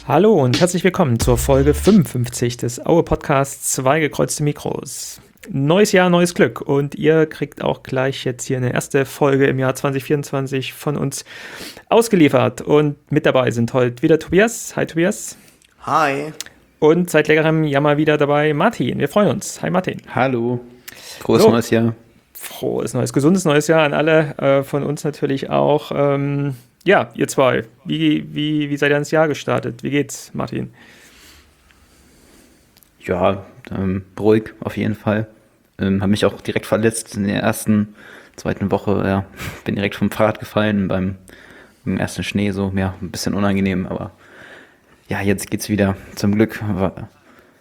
Hallo und herzlich willkommen zur Folge 55 des Aue Podcasts Zwei gekreuzte Mikros. Neues Jahr, neues Glück und ihr kriegt auch gleich jetzt hier eine erste Folge im Jahr 2024 von uns ausgeliefert. Und mit dabei sind heute wieder Tobias. Hi Tobias. Hi. Und seit längerem ja mal wieder dabei Martin. Wir freuen uns. Hi Martin. Hallo. Frohes neues Jahr. Frohes neues, gesundes neues Jahr an alle, von uns natürlich auch. Ja, ihr zwei, wie seid ihr ins Jahr gestartet? Wie geht's, Martin? Ja, ruhig auf jeden Fall. Habe mich auch direkt verletzt in der zweiten Woche. Ja, bin direkt vom Fahrrad gefallen beim ersten Schnee, so, ja, ein bisschen unangenehm, aber ja, jetzt geht's wieder. Zum Glück war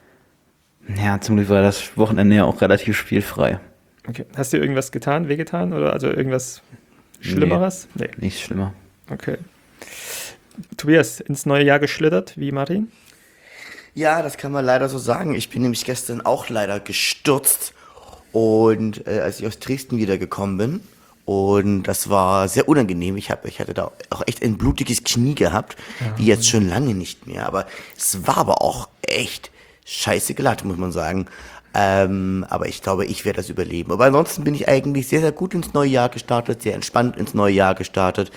das Wochenende ja auch relativ spielfrei. Okay. Hast du irgendwas getan, wehgetan oder also irgendwas Schlimmeres? Nee, nichts schlimmer. Okay. Tobias, ins neue Jahr geschlittert, wie Martin? Ja, das kann man leider so sagen. Ich bin nämlich gestern auch leider gestürzt und als ich aus Dresden wiedergekommen bin und das war sehr unangenehm. Ich hatte da auch echt ein blutiges Knie gehabt, wie jetzt schon lange nicht mehr. Aber es war aber auch echt scheiße glatt, muss man sagen. Aber ich glaube, ich werde das überleben. Aber ansonsten bin ich eigentlich sehr, sehr gut ins neue Jahr gestartet, sehr entspannt ins neue Jahr gestartet.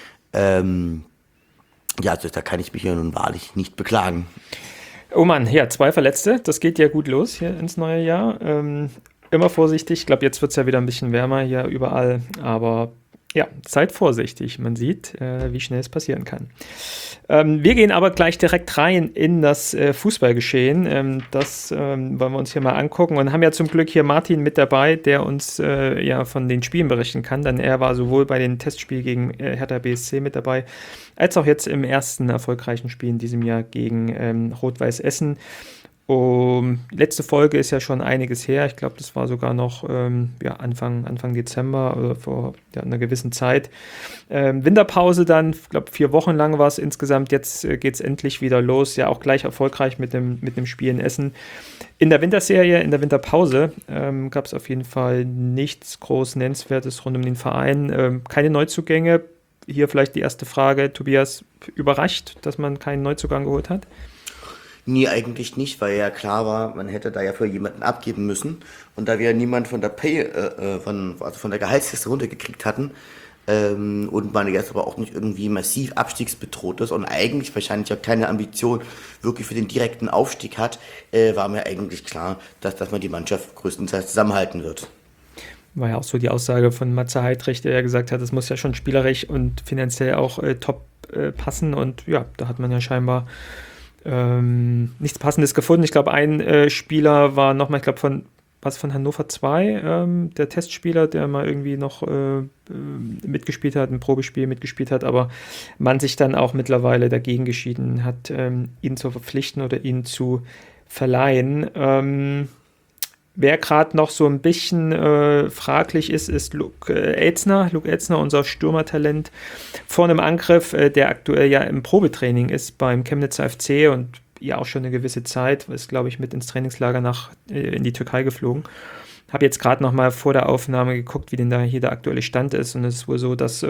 Ja, also da kann ich mich ja nun wahrlich nicht beklagen. Oh Mann, ja, 2 Verletzte. Das geht ja gut los hier ins neue Jahr. Immer vorsichtig. Ich glaube, jetzt wird es ja wieder ein bisschen wärmer hier überall. Aber ja, seid vorsichtig. Man sieht, wie schnell es passieren kann. Wir gehen aber gleich direkt rein in das Fußballgeschehen. Das wollen wir uns hier mal angucken und haben ja zum Glück hier Martin mit dabei, der uns ja von den Spielen berichten kann. Denn er war sowohl bei den Testspielen gegen Hertha BSC mit dabei, als auch jetzt im ersten erfolgreichen Spiel in diesem Jahr gegen Rot-Weiß Essen. Letzte Folge ist ja schon einiges her. Ich glaube, das war sogar noch Anfang Dezember oder vor einer gewissen Zeit. Winterpause dann, ich glaube 4 Wochen lang war es insgesamt. Jetzt geht es endlich wieder los. Ja, auch gleich erfolgreich mit dem Spiel in Essen. In der Winterserie, in der Winterpause gab es auf jeden Fall nichts groß Nennenswertes rund um den Verein. Keine Neuzugänge. Hier vielleicht die erste Frage. Tobias, überrascht, dass man keinen Neuzugang geholt hat? Nee, eigentlich nicht, weil ja klar war, man hätte da ja für jemanden abgeben müssen. Und da wir ja niemand von der von der Gehaltsliste runtergekriegt hatten, und man jetzt aber auch nicht irgendwie massiv abstiegsbedroht ist und eigentlich wahrscheinlich auch keine Ambition wirklich für den direkten Aufstieg hat, war mir eigentlich klar, dass man die Mannschaft größtenteils zusammenhalten wird. War ja auch so die Aussage von Matze Heidrich, der ja gesagt hat, es muss ja schon spielerisch und finanziell auch top passen. Und ja, da hat man ja scheinbar nichts Passendes gefunden. Ich glaube, ein Spieler war nochmal, ich glaube, von Hannover 2, der Testspieler, der mal irgendwie noch mitgespielt hat, ein Probespiel mitgespielt hat, aber man sich dann auch mittlerweile dagegen geschieden hat, ihn zu verpflichten oder ihn zu verleihen. Wer gerade noch so ein bisschen fraglich ist Luke Elzner, unser Stürmertalent vorne im Angriff, der aktuell ja im Probetraining ist beim Chemnitzer FC und ja auch schon eine gewisse Zeit, ist glaube ich mit ins Trainingslager in die Türkei geflogen. Habe jetzt gerade noch mal vor der Aufnahme geguckt, wie denn da hier der aktuelle Stand ist und es ist wohl so, dass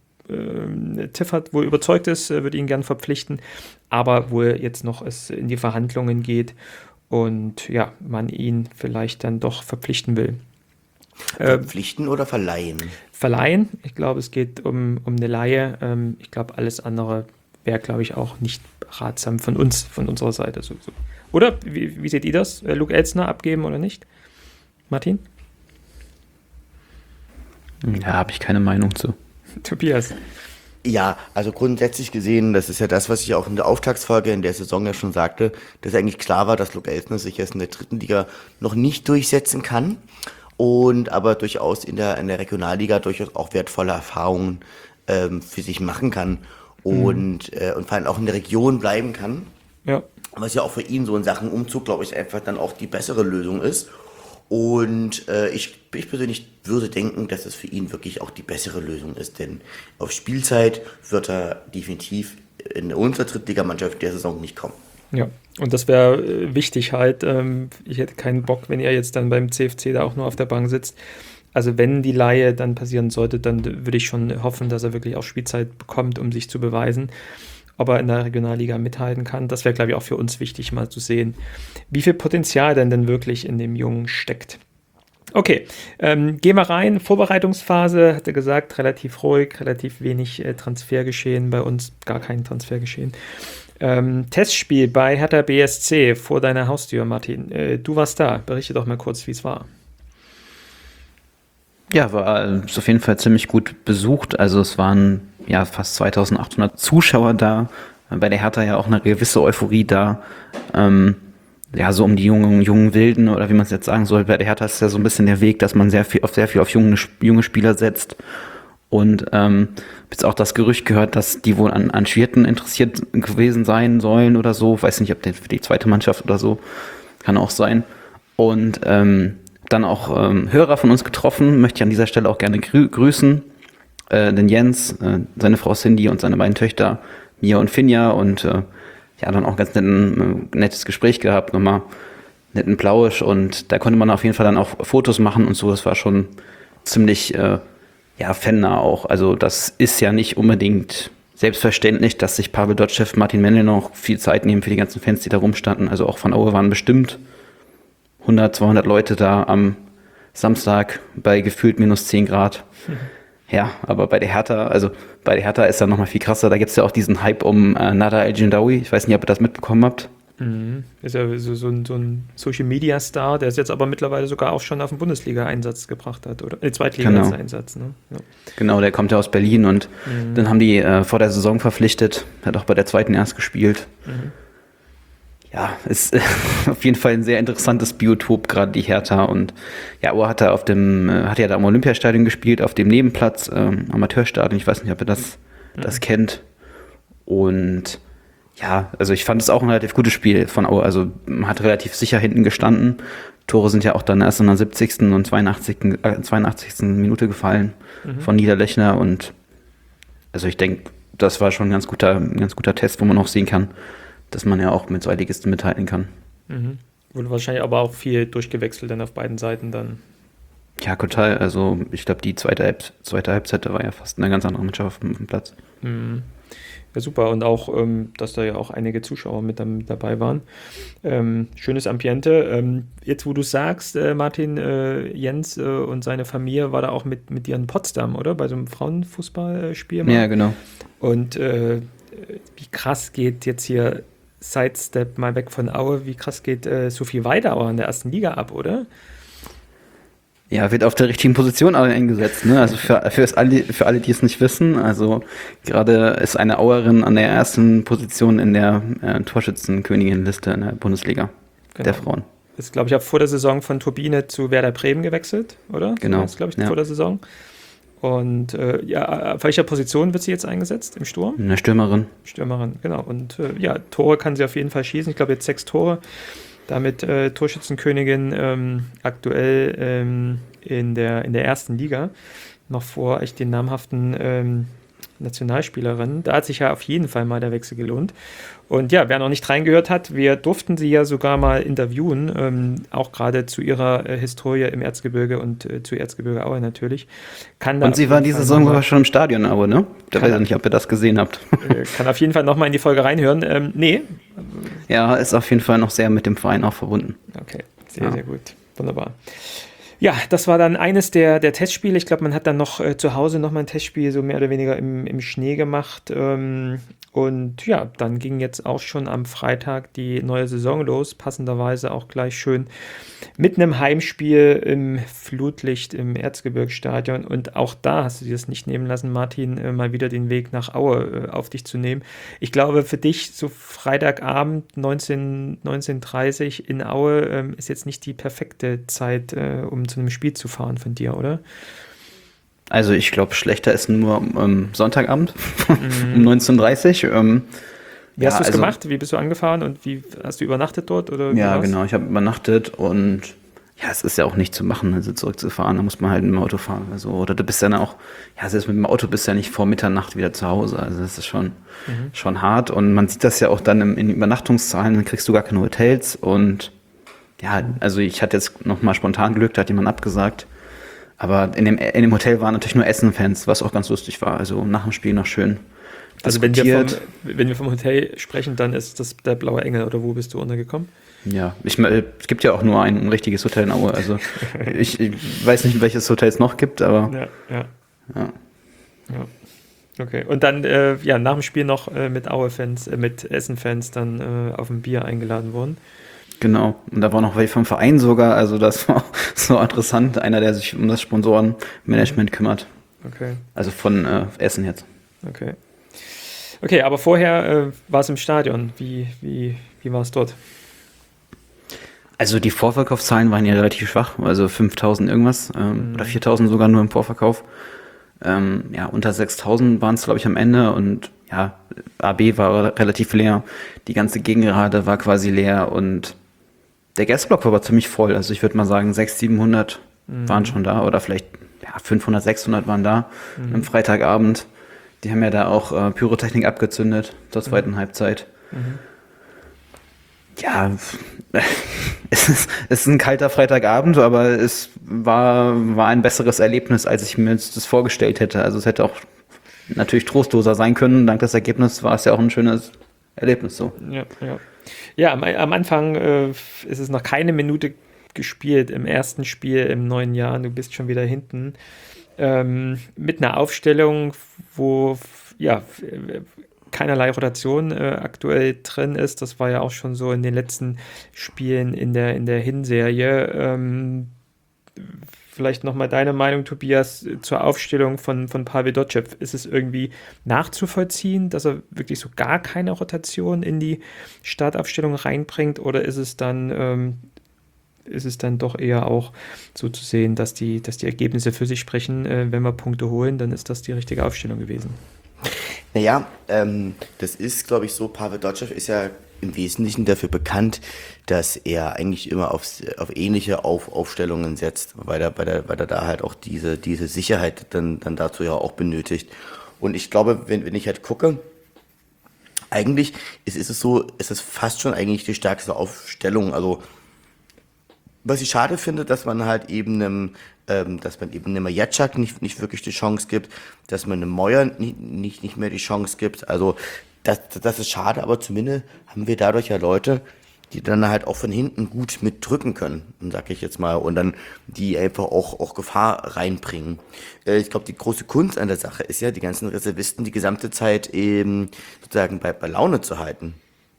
Tiffert wohl überzeugt ist, würde ihn gern verpflichten, aber wohl jetzt noch es in die Verhandlungen geht und ja, man ihn vielleicht dann doch verpflichten will. Verpflichten oder verleihen? Verleihen. Ich glaube, es geht um eine Leihe. Ich glaube, alles andere wäre, glaube ich, auch nicht ratsam von unserer Seite sowieso. Oder? Wie seht ihr das? Luke Elzner abgeben oder nicht? Martin? Ja, habe ich keine Meinung zu. Tobias? Ja, also grundsätzlich gesehen, das ist ja das, was ich auch in der Auftaktsfolge in der Saison ja schon sagte, dass eigentlich klar war, dass Luke Elzner sich jetzt in der 3. Liga noch nicht durchsetzen kann und aber durchaus in der Regionalliga durchaus auch wertvolle Erfahrungen für sich machen kann und vor allem auch in der Region bleiben kann. Ja. Was ja auch für ihn so in Sachen Umzug, glaube ich, einfach dann auch die bessere Lösung ist. Und ich persönlich würde denken, dass es für ihn wirklich auch die bessere Lösung ist, denn auf Spielzeit wird er definitiv in unserer Drittligamannschaft der Saison nicht kommen. Ja, und das wäre wichtig halt. Ich hätte keinen Bock, wenn er jetzt dann beim CFC da auch nur auf der Bank sitzt. Also wenn die Leihe dann passieren sollte, dann würde ich schon hoffen, dass er wirklich auch Spielzeit bekommt, um sich zu beweisen. ob er in der Regionalliga mithalten kann. Das wäre, glaube ich, auch für uns wichtig, mal zu sehen, wie viel Potenzial denn wirklich in dem Jungen steckt. Okay, gehen wir rein. Vorbereitungsphase, hat er gesagt, relativ ruhig, relativ wenig Transfergeschehen, bei uns gar kein Transfergeschehen. Testspiel bei Hertha BSC vor deiner Haustür, Martin. Du warst da, berichte doch mal kurz, wie es war. Ja, war auf jeden Fall ziemlich gut besucht. Also es waren ja fast 2800 Zuschauer da. Bei der Hertha ja auch eine gewisse Euphorie da. Ja, so um die jungen Wilden oder wie man es jetzt sagen soll. Bei der Hertha ist ja so ein bisschen der Weg, dass man sehr viel auf junge Spieler setzt. Und jetzt auch das Gerücht gehört, dass die wohl an Schwirten interessiert gewesen sein sollen oder so. Weiß nicht, ob der für die zweite Mannschaft oder so. Kann auch sein. Und dann auch Hörer von uns getroffen. Möchte ich an dieser Stelle auch gerne grüßen. Den Jens, seine Frau Cindy und seine beiden Töchter Mia und Finja. Und ja, dann auch ganz nettes Gespräch gehabt, nochmal netten Plausch. Und da konnte man auf jeden Fall dann auch Fotos machen und so. Das war schon ziemlich fannah auch. Also das ist ja nicht unbedingt selbstverständlich, dass sich Pavel Dotschew, Martin Mendel noch viel Zeit nehmen für die ganzen Fans, die da rumstanden. Also auch von Aue waren bestimmt 100, 200 Leute da am Samstag bei gefühlt minus 10 Grad. Ja, aber bei der Hertha ist ja nochmal viel krasser. Da gibt es ja auch diesen Hype um Nada El-Jindawi. Ich weiß nicht, ob ihr das mitbekommen habt. Ist ja so ein Social-Media-Star, der es jetzt aber mittlerweile sogar auch schon auf den Bundesliga-Einsatz gebracht hat, oder? Zweitliga-Einsatz, ne? Ja. Genau, der kommt ja aus Berlin und dann haben die vor der Saison verpflichtet, hat auch bei der zweiten erst gespielt. Ja, ist auf jeden Fall ein sehr interessantes Biotop, gerade die Hertha. Und ja, Aue hat ja da am Olympiastadion gespielt, auf dem Nebenplatz, Amateurstadion. Ich weiß nicht, ob ihr das kennt. Und ja, also ich fand es auch ein relativ gutes Spiel von Aue. Also man hat relativ sicher hinten gestanden. Tore sind ja auch dann erst in der 70. und 82. Minute gefallen von Niederlechner. Und also ich denke, das war schon ein ganz guter Test, wo man auch sehen kann, dass man ja auch mit Zweitligisten mithalten kann. Wurde wahrscheinlich aber auch viel durchgewechselt dann auf beiden Seiten dann. Ja, total. Also ich glaube, die zweite Halbzeit war ja fast eine ganz andere Mannschaft auf dem Platz. Ja, super. Und auch, dass da ja auch einige Zuschauer mit dabei waren. Schönes Ambiente. Jetzt, wo du sagst, Martin, Jens und seine Familie war da auch mit dir in Potsdam, oder? Bei so einem Frauenfußballspiel. Ja, genau. Und wie krass geht jetzt hier Sidestep mal weg von Aue, wie krass geht Sophie Weidauer in der ersten Liga ab, oder? Ja, wird auf der richtigen Position eingesetzt, ne? Also für alle, die es nicht wissen, also gerade ist eine Auerin an der ersten Position in der Torschützenkönigin-Liste in der Bundesliga der Frauen. Ist, glaube ich, auch vor der Saison von Turbine zu Werder Bremen gewechselt, oder? Genau. Das ist, glaube ich, vor der Saison. Und auf welcher Position wird sie jetzt eingesetzt? Im Sturm? Eine Stürmerin. Stürmerin, genau. Und Tore kann sie auf jeden Fall schießen. Ich glaube, jetzt 6 Tore. Damit Torschützenkönigin aktuell in der ersten Liga. Noch vor echt den namhaften Nationalspielerinnen. Da hat sich ja auf jeden Fall mal der Wechsel gelohnt. Und ja, wer noch nicht reingehört hat, wir durften sie ja sogar mal interviewen, auch gerade zu ihrer Historie im Erzgebirge und zu Erzgebirge Aue natürlich. Und sie war diese Saison sogar schon im Stadion Aue, ne? Ich weiß nicht, ob ihr das gesehen habt. Kann auf jeden Fall nochmal in die Folge reinhören. Nee. Ja, ist auf jeden Fall noch sehr mit dem Verein auch verbunden. Okay, sehr gut. Wunderbar. Ja, das war dann eines der Testspiele. Ich glaube, man hat dann noch zu Hause nochmal ein Testspiel so mehr oder weniger im Schnee gemacht. Und ja, dann ging jetzt auch schon am Freitag die neue Saison los. Passenderweise auch gleich schön mit einem Heimspiel im Flutlicht im Erzgebirgsstadion. Und auch da hast du dir das nicht nehmen lassen, Martin, mal wieder den Weg nach Aue auf dich zu nehmen. Ich glaube, für dich so Freitagabend 19:30 in Aue ist jetzt nicht die perfekte Zeit, um zu einem Spiel zu fahren von dir, oder? Also ich glaube, schlechter ist nur Sonntagabend um 19:30 Uhr. Wie hast du es gemacht? Wie bist du angefahren und wie hast du übernachtet dort? Oder ja, genau, ich habe übernachtet und ja, es ist ja auch nicht zu machen, also zurückzufahren, da muss man halt mit dem Auto fahren. Also, oder du bist dann auch, ja, selbst mit dem Auto bist du ja nicht vor Mitternacht wieder zu Hause. Also das ist schon hart und man sieht das ja auch dann in den Übernachtungszahlen, dann kriegst du gar keine Hotels und ja, also ich hatte jetzt nochmal spontan Glück, da hat jemand abgesagt. Aber in dem Hotel waren natürlich nur Essen-Fans, was auch ganz lustig war. Also nach dem Spiel noch schön Also diskutiert. wenn wir vom Hotel sprechen, dann ist das der Blaue Engel oder wo bist du untergekommen? Ja, es gibt ja auch nur ein richtiges Hotel in Aue. Also ich weiß nicht, welches Hotel es noch gibt, aber Ja. ja. Ja. Okay. Und dann nach dem Spiel noch mit Aue-Fans, mit Essen-Fans dann auf ein Bier eingeladen worden. Genau. Und da war noch welche vom Verein sogar. Also das war so interessant. Einer, der sich um das Sponsorenmanagement kümmert. Okay. Also von Essen jetzt. Okay. Okay, aber vorher war es im Stadion. Wie war es dort? Also die Vorverkaufszahlen waren ja relativ schwach. Also 5.000 irgendwas oder 4.000 sogar nur im Vorverkauf. Unter 6.000 waren es, glaube ich, am Ende. Und ja, AB war relativ leer. Die ganze Gegengerade war quasi leer. Und der Gästeblock war aber ziemlich voll. Also ich würde mal sagen, 600, 700 waren schon da. Oder vielleicht 500, 600 waren da am Freitagabend. Die haben ja da auch Pyrotechnik abgezündet zur zweiten Halbzeit. Ja, es ist ein kalter Freitagabend, aber es war ein besseres Erlebnis, als ich mir das vorgestellt hätte. Also es hätte auch natürlich trostloser sein können. Dank des Ergebnisses war es ja auch ein schönes Erlebnis so. Ja, am Anfang ist es noch keine Minute gespielt im ersten Spiel im neuen Jahr. Du bist schon wieder hinten. Mit einer Aufstellung, wo keinerlei Rotation aktuell drin ist. Das war ja auch schon so in den letzten Spielen in der Hinserie. Vielleicht nochmal deine Meinung, Tobias, zur Aufstellung von Pavel Dotschew. Ist es irgendwie nachzuvollziehen, dass er wirklich so gar keine Rotation in die Startaufstellung reinbringt, oder ist es dann doch eher auch so zu sehen, dass die Ergebnisse für sich sprechen? Wenn wir Punkte holen, dann ist das die richtige Aufstellung gewesen. Naja, das ist, glaube ich, so, Pavel Dotschew ist ja im Wesentlichen dafür bekannt, dass er eigentlich immer auf ähnliche Aufstellungen setzt, weil er da halt auch diese Sicherheit dann dazu ja auch benötigt. Und ich glaube, wenn ich halt gucke, eigentlich ist es fast schon eigentlich die stärkste Aufstellung. Also was ich schade finde, dass man halt eben einem Jatschak nicht wirklich die Chance gibt, dass man einem Moyer nicht mehr die Chance gibt. Also das ist schade, aber zumindest haben wir dadurch ja Leute, die dann halt auch von hinten gut mitdrücken können, sag ich jetzt mal, und dann die einfach auch Gefahr reinbringen. Ich glaube, die große Kunst an der Sache ist ja, die ganzen Reservisten die gesamte Zeit eben sozusagen bei Laune zu halten.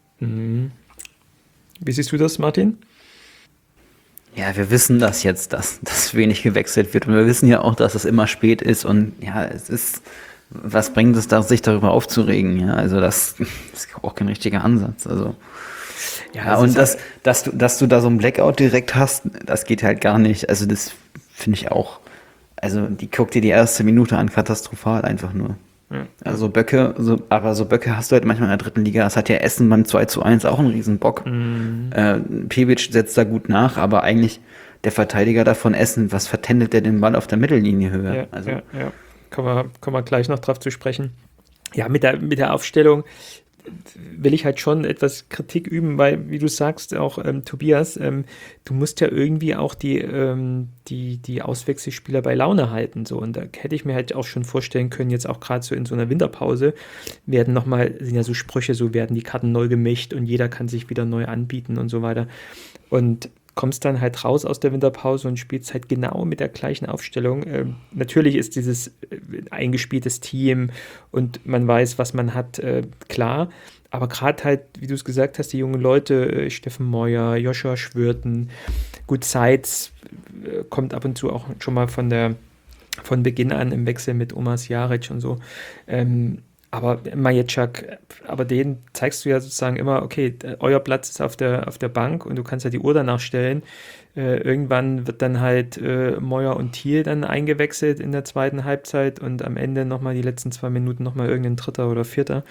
Wie siehst du das, Martin? Ja, wir wissen das jetzt, dass wenig gewechselt wird. Und wir wissen ja auch, dass es immer spät ist. Und ja, was bringt es da, sich darüber aufzuregen? Ja, also das ist auch kein richtiger Ansatz. Also ja, und dass du da so einen Blackout direkt hast, das geht halt gar nicht. Also das finde ich auch. Also guck dir die erste Minute an, katastrophal einfach nur. Ja. Also Böcke hast du halt manchmal in der dritten Liga. Das hat ja Essen beim 2:1 auch einen riesen Bock. Pevic setzt da gut nach, aber eigentlich der Verteidiger davon Essen, was vertändelt der den Ball auf der Mittellinie höher? Ja. Kommen wir gleich noch drauf zu sprechen. Ja, mit der Aufstellung will ich halt schon etwas Kritik üben, weil, wie du sagst, auch Tobias, du musst ja irgendwie auch die Auswechselspieler bei Laune halten. So. Und da hätte ich mir halt auch schon vorstellen können, jetzt auch gerade so in so einer Winterpause, sind ja so Sprüche, so werden die Karten neu gemischt und jeder kann sich wieder neu anbieten und so weiter. Und kommst dann halt raus aus der Winterpause und spielst halt genau mit der gleichen Aufstellung. Natürlich ist dieses eingespieltes Team und man weiß, was man hat, klar. Aber gerade halt, wie du es gesagt hast, die jungen Leute, Steffen Moyer, Joshua Schwirten, gut, Seitz kommt ab und zu auch schon mal von Beginn an im Wechsel mit Omas Jaric und so. Aber Maječák, aber den zeigst du ja sozusagen immer, okay, euer Platz ist auf der Bank und du kannst ja die Uhr danach stellen. Irgendwann wird dann halt Moyer und Thiel dann eingewechselt in der zweiten Halbzeit und am Ende nochmal die letzten 2 Minuten nochmal irgendein Dritter oder Vierter.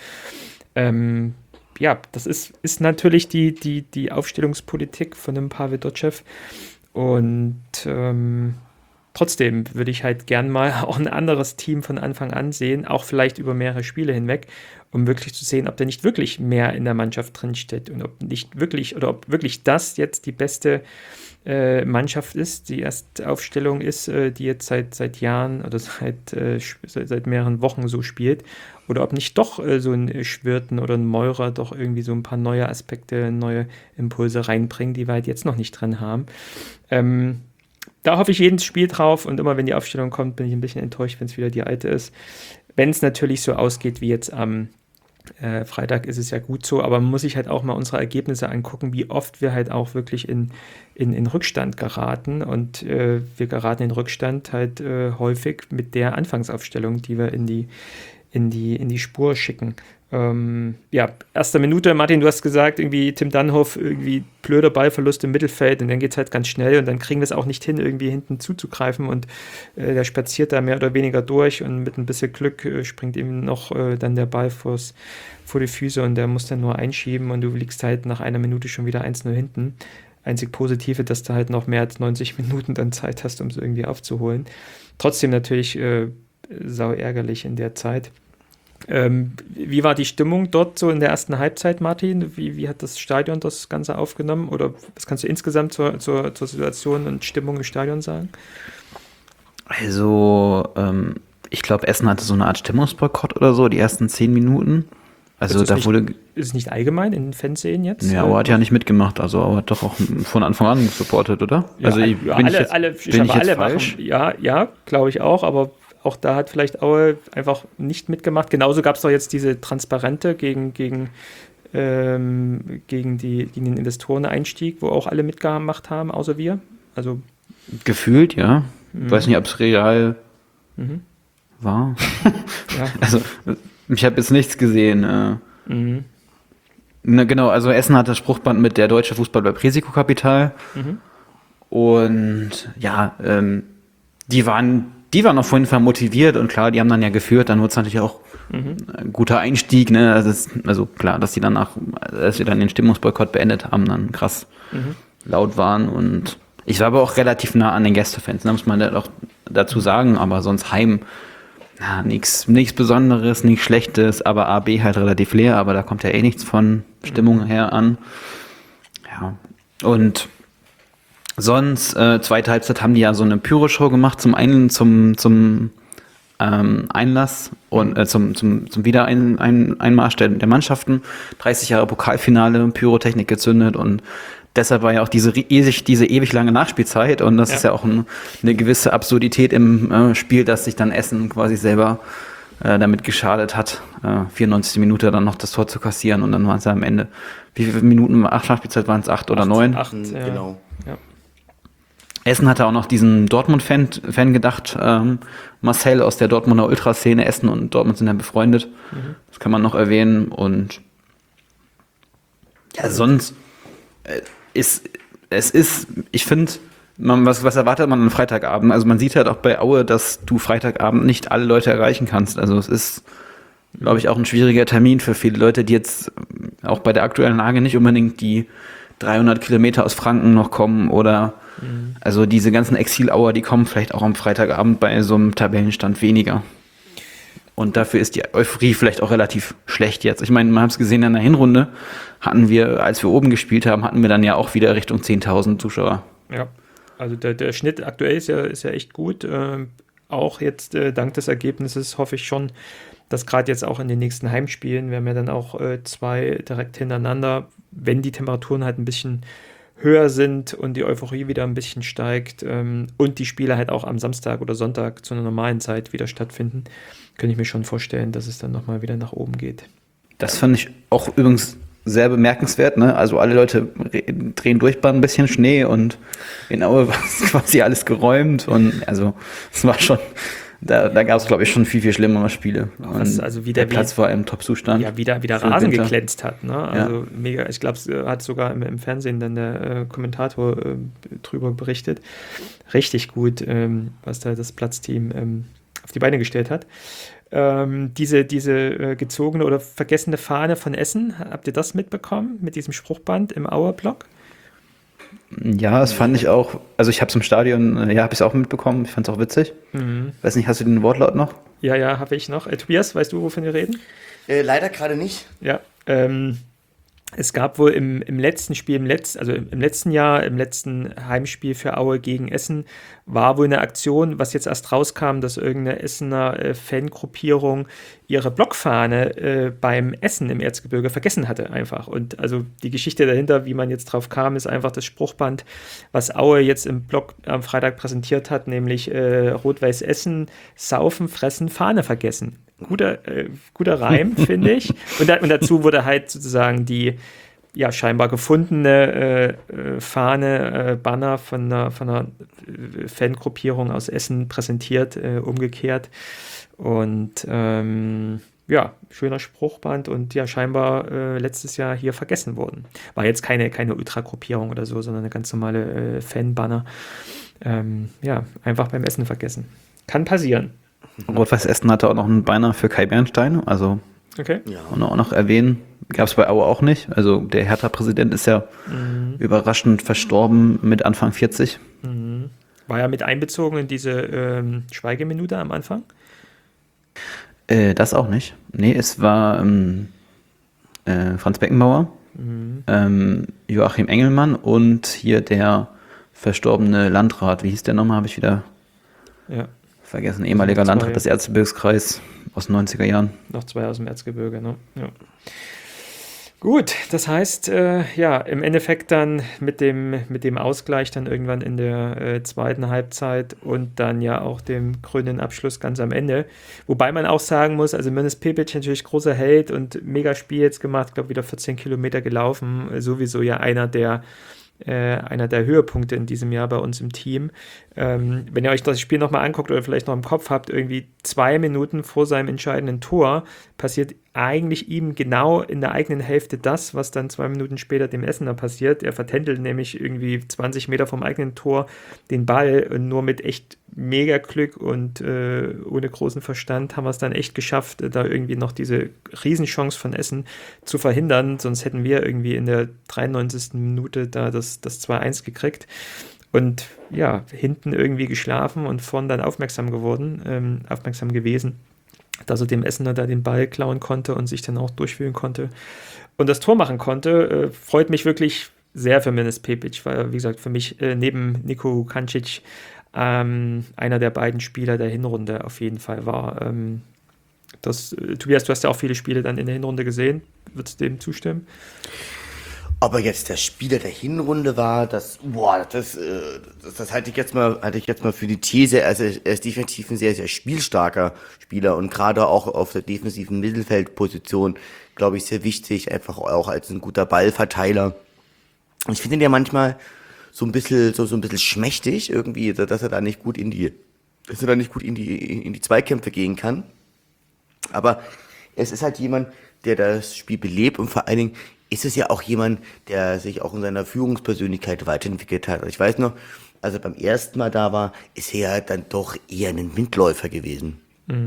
Das ist natürlich die Aufstellungspolitik von dem Pavel Dotschew und trotzdem würde ich halt gern mal auch ein anderes Team von Anfang an sehen, auch vielleicht über mehrere Spiele hinweg, um wirklich zu sehen, ob da nicht wirklich mehr in der Mannschaft drinsteht und ob nicht wirklich oder ob wirklich das jetzt die beste Mannschaft ist, die Erstaufstellung ist, die jetzt seit Jahren oder seit mehreren Wochen so spielt, oder ob nicht doch so ein Schwirten oder ein Meurer doch irgendwie so ein paar neue Aspekte, neue Impulse reinbringen, die wir halt jetzt noch nicht drin haben. Da hoffe ich jedes Spiel drauf, und immer wenn die Aufstellung kommt, bin ich ein bisschen enttäuscht, wenn es wieder die alte ist. Wenn es natürlich so ausgeht wie jetzt am Freitag, ist es ja gut so, aber man muss sich halt auch mal unsere Ergebnisse angucken, wie oft wir halt auch wirklich in Rückstand geraten, und wir geraten in Rückstand halt häufig mit der Anfangsaufstellung, die wir in die Spur schicken. Erste Minute, Martin, du hast gesagt, irgendwie Tim Dannhoff, irgendwie blöder Ballverlust im Mittelfeld, und dann geht es halt ganz schnell, und dann kriegen wir es auch nicht hin, irgendwie hinten zuzugreifen, und der spaziert da mehr oder weniger durch, und mit ein bisschen Glück springt ihm noch dann der Ball vor die Füße, und der muss dann nur einschieben, und du liegst halt nach einer Minute schon wieder 1-0 hinten. Einzig Positive, dass du halt noch mehr als 90 Minuten dann Zeit hast, um es irgendwie aufzuholen. Trotzdem natürlich sau ärgerlich in der Zeit. Wie war die Stimmung dort so in der ersten Halbzeit, Martin? Wie hat das Stadion das Ganze aufgenommen? Oder was kannst du insgesamt zur Situation und Stimmung im Stadion sagen? Also, ich glaube, Essen hatte so eine Art Stimmungsboykott oder so, die ersten 10 Minuten. Also da wurde. Ist es nicht allgemein in den Fanszenen jetzt? Ja, Auer hat ja nicht mitgemacht, also Auer hat doch auch von Anfang an supportet, oder? Ja, also bin ich jetzt falsch? Ja, glaube ich auch, aber auch da hat vielleicht Aue einfach nicht mitgemacht. Genauso gab es doch jetzt diese Transparente gegen den Investoreneinstieg, wo auch alle mitgemacht haben, außer wir. Also gefühlt, ja. Weiß nicht, ob es real war. Ja. Also ich habe jetzt nichts gesehen. Na, genau, also Essen hat das Spruchband mit der deutsche Fußball bleibt Risikokapital. Und ja, die waren auf jeden Fall motiviert, und klar, die haben dann ja geführt, dann wurde es natürlich auch ein guter Einstieg, ne? Also klar, dass sie dann den Stimmungsboykott beendet haben, dann krass laut waren, und ich war aber auch relativ nah an den Gästefans, ne? Muss man da auch dazu sagen, aber sonst nichts Besonderes, nichts Schlechtes, aber A, B halt relativ leer, aber da kommt ja eh nichts von Stimmung her an. Ja, und sonst, zweite Halbzeit haben die ja so eine Pyro-Show gemacht zum Einlass und zum Wiedereinmarsch der Mannschaften. 30 Jahre Pokalfinale, Pyrotechnik gezündet, und deshalb war ja auch diese ewig lange Nachspielzeit, und das ist ja auch eine gewisse Absurdität im Spiel, dass sich dann Essen quasi selber damit geschadet hat, 94. Minute dann noch das Tor zu kassieren, und dann waren es ja am Ende, wie viele Minuten, 8 Nachspielzeit waren es, 8 oder 9? 8, ja. Genau. Ja. Essen hatte auch noch diesen Dortmund-Fan gedacht, Marcel aus der Dortmunder Ultraszene. Essen und Dortmund sind ja befreundet, das kann man noch erwähnen, und ja, sonst ich finde, was erwartet man am Freitagabend? Also man sieht halt auch bei Aue, dass du Freitagabend nicht alle Leute erreichen kannst. Also es ist, glaube ich, auch ein schwieriger Termin für viele Leute, die jetzt auch bei der aktuellen Lage nicht unbedingt die 300 Kilometer aus Franken noch kommen, oder also diese ganzen Exil-Auer, die kommen vielleicht auch am Freitagabend bei so einem Tabellenstand weniger. Und dafür ist die Euphorie vielleicht auch relativ schlecht jetzt. Ich meine, man hat es gesehen, in der Hinrunde hatten wir, als wir oben gespielt haben, hatten wir dann ja auch wieder Richtung 10.000 Zuschauer. Ja, also der Schnitt aktuell ist ja echt gut. Auch jetzt dank des Ergebnisses hoffe ich schon, dass gerade jetzt auch in den nächsten Heimspielen, wir haben ja dann auch 2 direkt hintereinander, wenn die Temperaturen halt ein bisschen höher sind und die Euphorie wieder ein bisschen steigt und die Spiele halt auch am Samstag oder Sonntag zu einer normalen Zeit wieder stattfinden, könnte ich mir schon vorstellen, dass es dann nochmal wieder nach oben geht. Das fand ich auch übrigens sehr bemerkenswert, ne? Also alle Leute drehen durch bei ein bisschen Schnee, und in Aue war es quasi alles geräumt, und also es war schon, da gab es, glaube ich, schon viel schlimmere Spiele. Also der Platz war im Top-Zustand. Ja, wieder Rasen geglänzt hat, ne? Also mega, ich glaube, es hat sogar im Fernsehen dann der Kommentator drüber berichtet. Richtig gut, was da das Platzteam auf die Beine gestellt hat. Diese gezogene oder vergessene Fahne von Essen, habt ihr das mitbekommen mit diesem Spruchband im Auerblock? Ja, das fand ich auch, also ich habe es im Stadion, ja, habe ich es auch mitbekommen, ich fand es auch witzig. Weiß nicht, hast du den Wortlaut noch? Ja, habe ich noch. Tobias, weißt du, wovon wir reden? Leider gerade nicht. Ja, es gab wohl im letzten Spiel, also im letzten Jahr, im letzten Heimspiel für Aue gegen Essen, war wohl eine Aktion, was jetzt erst rauskam, dass irgendeine Essener Fangruppierung ihre Blockfahne beim Essen im Erzgebirge vergessen hatte einfach. Und also die Geschichte dahinter, wie man jetzt drauf kam, ist einfach das Spruchband, was Aue jetzt im Blog am Freitag präsentiert hat, nämlich Rot-Weiß Essen, saufen, fressen, Fahne vergessen. Guter Reim, finde ich. Und dazu wurde halt sozusagen die ja scheinbar gefundene Fahne, Banner von einer Fangruppierung aus Essen präsentiert, umgekehrt. Und ja, schöner Spruchband und ja, scheinbar letztes Jahr hier vergessen worden. War jetzt keine Ultragruppierung oder so, sondern eine ganz normale Fanbanner. Ja, einfach beim Essen vergessen. Kann passieren. Rot-Weiß Essen hatte auch noch einen Banner für Kai Bernstein, also Okay. Ja. und auch noch erwähnen, gab es bei Aue auch nicht. Also der Hertha-Präsident ist ja überraschend verstorben mit Anfang 40. War ja mit einbezogen in diese Schweigeminute am Anfang. Das auch nicht. Nee, es war Franz Beckenbauer, Joachim Engelmann und hier der verstorbene Landrat. Wie hieß der nochmal? Habe ich wieder Ja, vergessen. Ehemaliger Zwei. Landrat des Erzgebirgskreises aus den 90er Jahren. noch 2 aus dem Erzgebirge, ne? Ja. Gut, das heißt, ja, im Endeffekt dann mit dem Ausgleich dann irgendwann in der zweiten Halbzeit und dann ja auch dem krönenden Abschluss ganz am Ende. Wobei man auch sagen muss, also Mirnes Pepic natürlich großer Held und mega Spiel jetzt gemacht, glaube wieder 14 Kilometer gelaufen, sowieso ja einer der Höhepunkte in diesem Jahr bei uns im Team. Wenn ihr euch das Spiel nochmal anguckt oder vielleicht noch im Kopf habt, irgendwie 2 Minuten vor seinem entscheidenden Tor passiert eigentlich ihm genau in der eigenen Hälfte das, was dann 2 Minuten später dem Essener passiert. Er vertändelt nämlich irgendwie 20 Meter vom eigenen Tor den Ball und nur mit echt mega Glück und ohne großen Verstand haben wir es dann echt geschafft, da irgendwie noch diese Riesenchance von Essen zu verhindern. Sonst hätten wir irgendwie in der 93. Minute da das 2-1 gekriegt. Und ja, hinten irgendwie geschlafen und vorn dann aufmerksam gewesen, dass er dem Essener da den Ball klauen konnte und sich dann auch durchführen konnte und das Tor machen konnte. Freut mich wirklich sehr für Mirnes Pepic, weil, wie gesagt, für mich neben Niko Kancic einer der beiden Spieler der Hinrunde auf jeden Fall war. Tobias, du hast ja auch viele Spiele dann in der Hinrunde gesehen. Würdest du dem zustimmen? Ob er jetzt der Spieler der Hinrunde war, das halte ich jetzt mal für die These. Also er ist definitiv ein sehr, sehr spielstarker Spieler und gerade auch auf der defensiven Mittelfeldposition, glaube ich, sehr wichtig, einfach auch als ein guter Ballverteiler. Und ich finde ihn ja manchmal so ein bisschen schmächtig irgendwie, dass er da nicht gut in die Zweikämpfe gehen kann. Aber es ist halt jemand, der das Spiel belebt und vor allen Dingen ist es ja auch jemand, der sich auch in seiner Führungspersönlichkeit weiterentwickelt hat. Also ich weiß noch, als er beim ersten Mal da war, ist er dann doch eher ein Windläufer gewesen.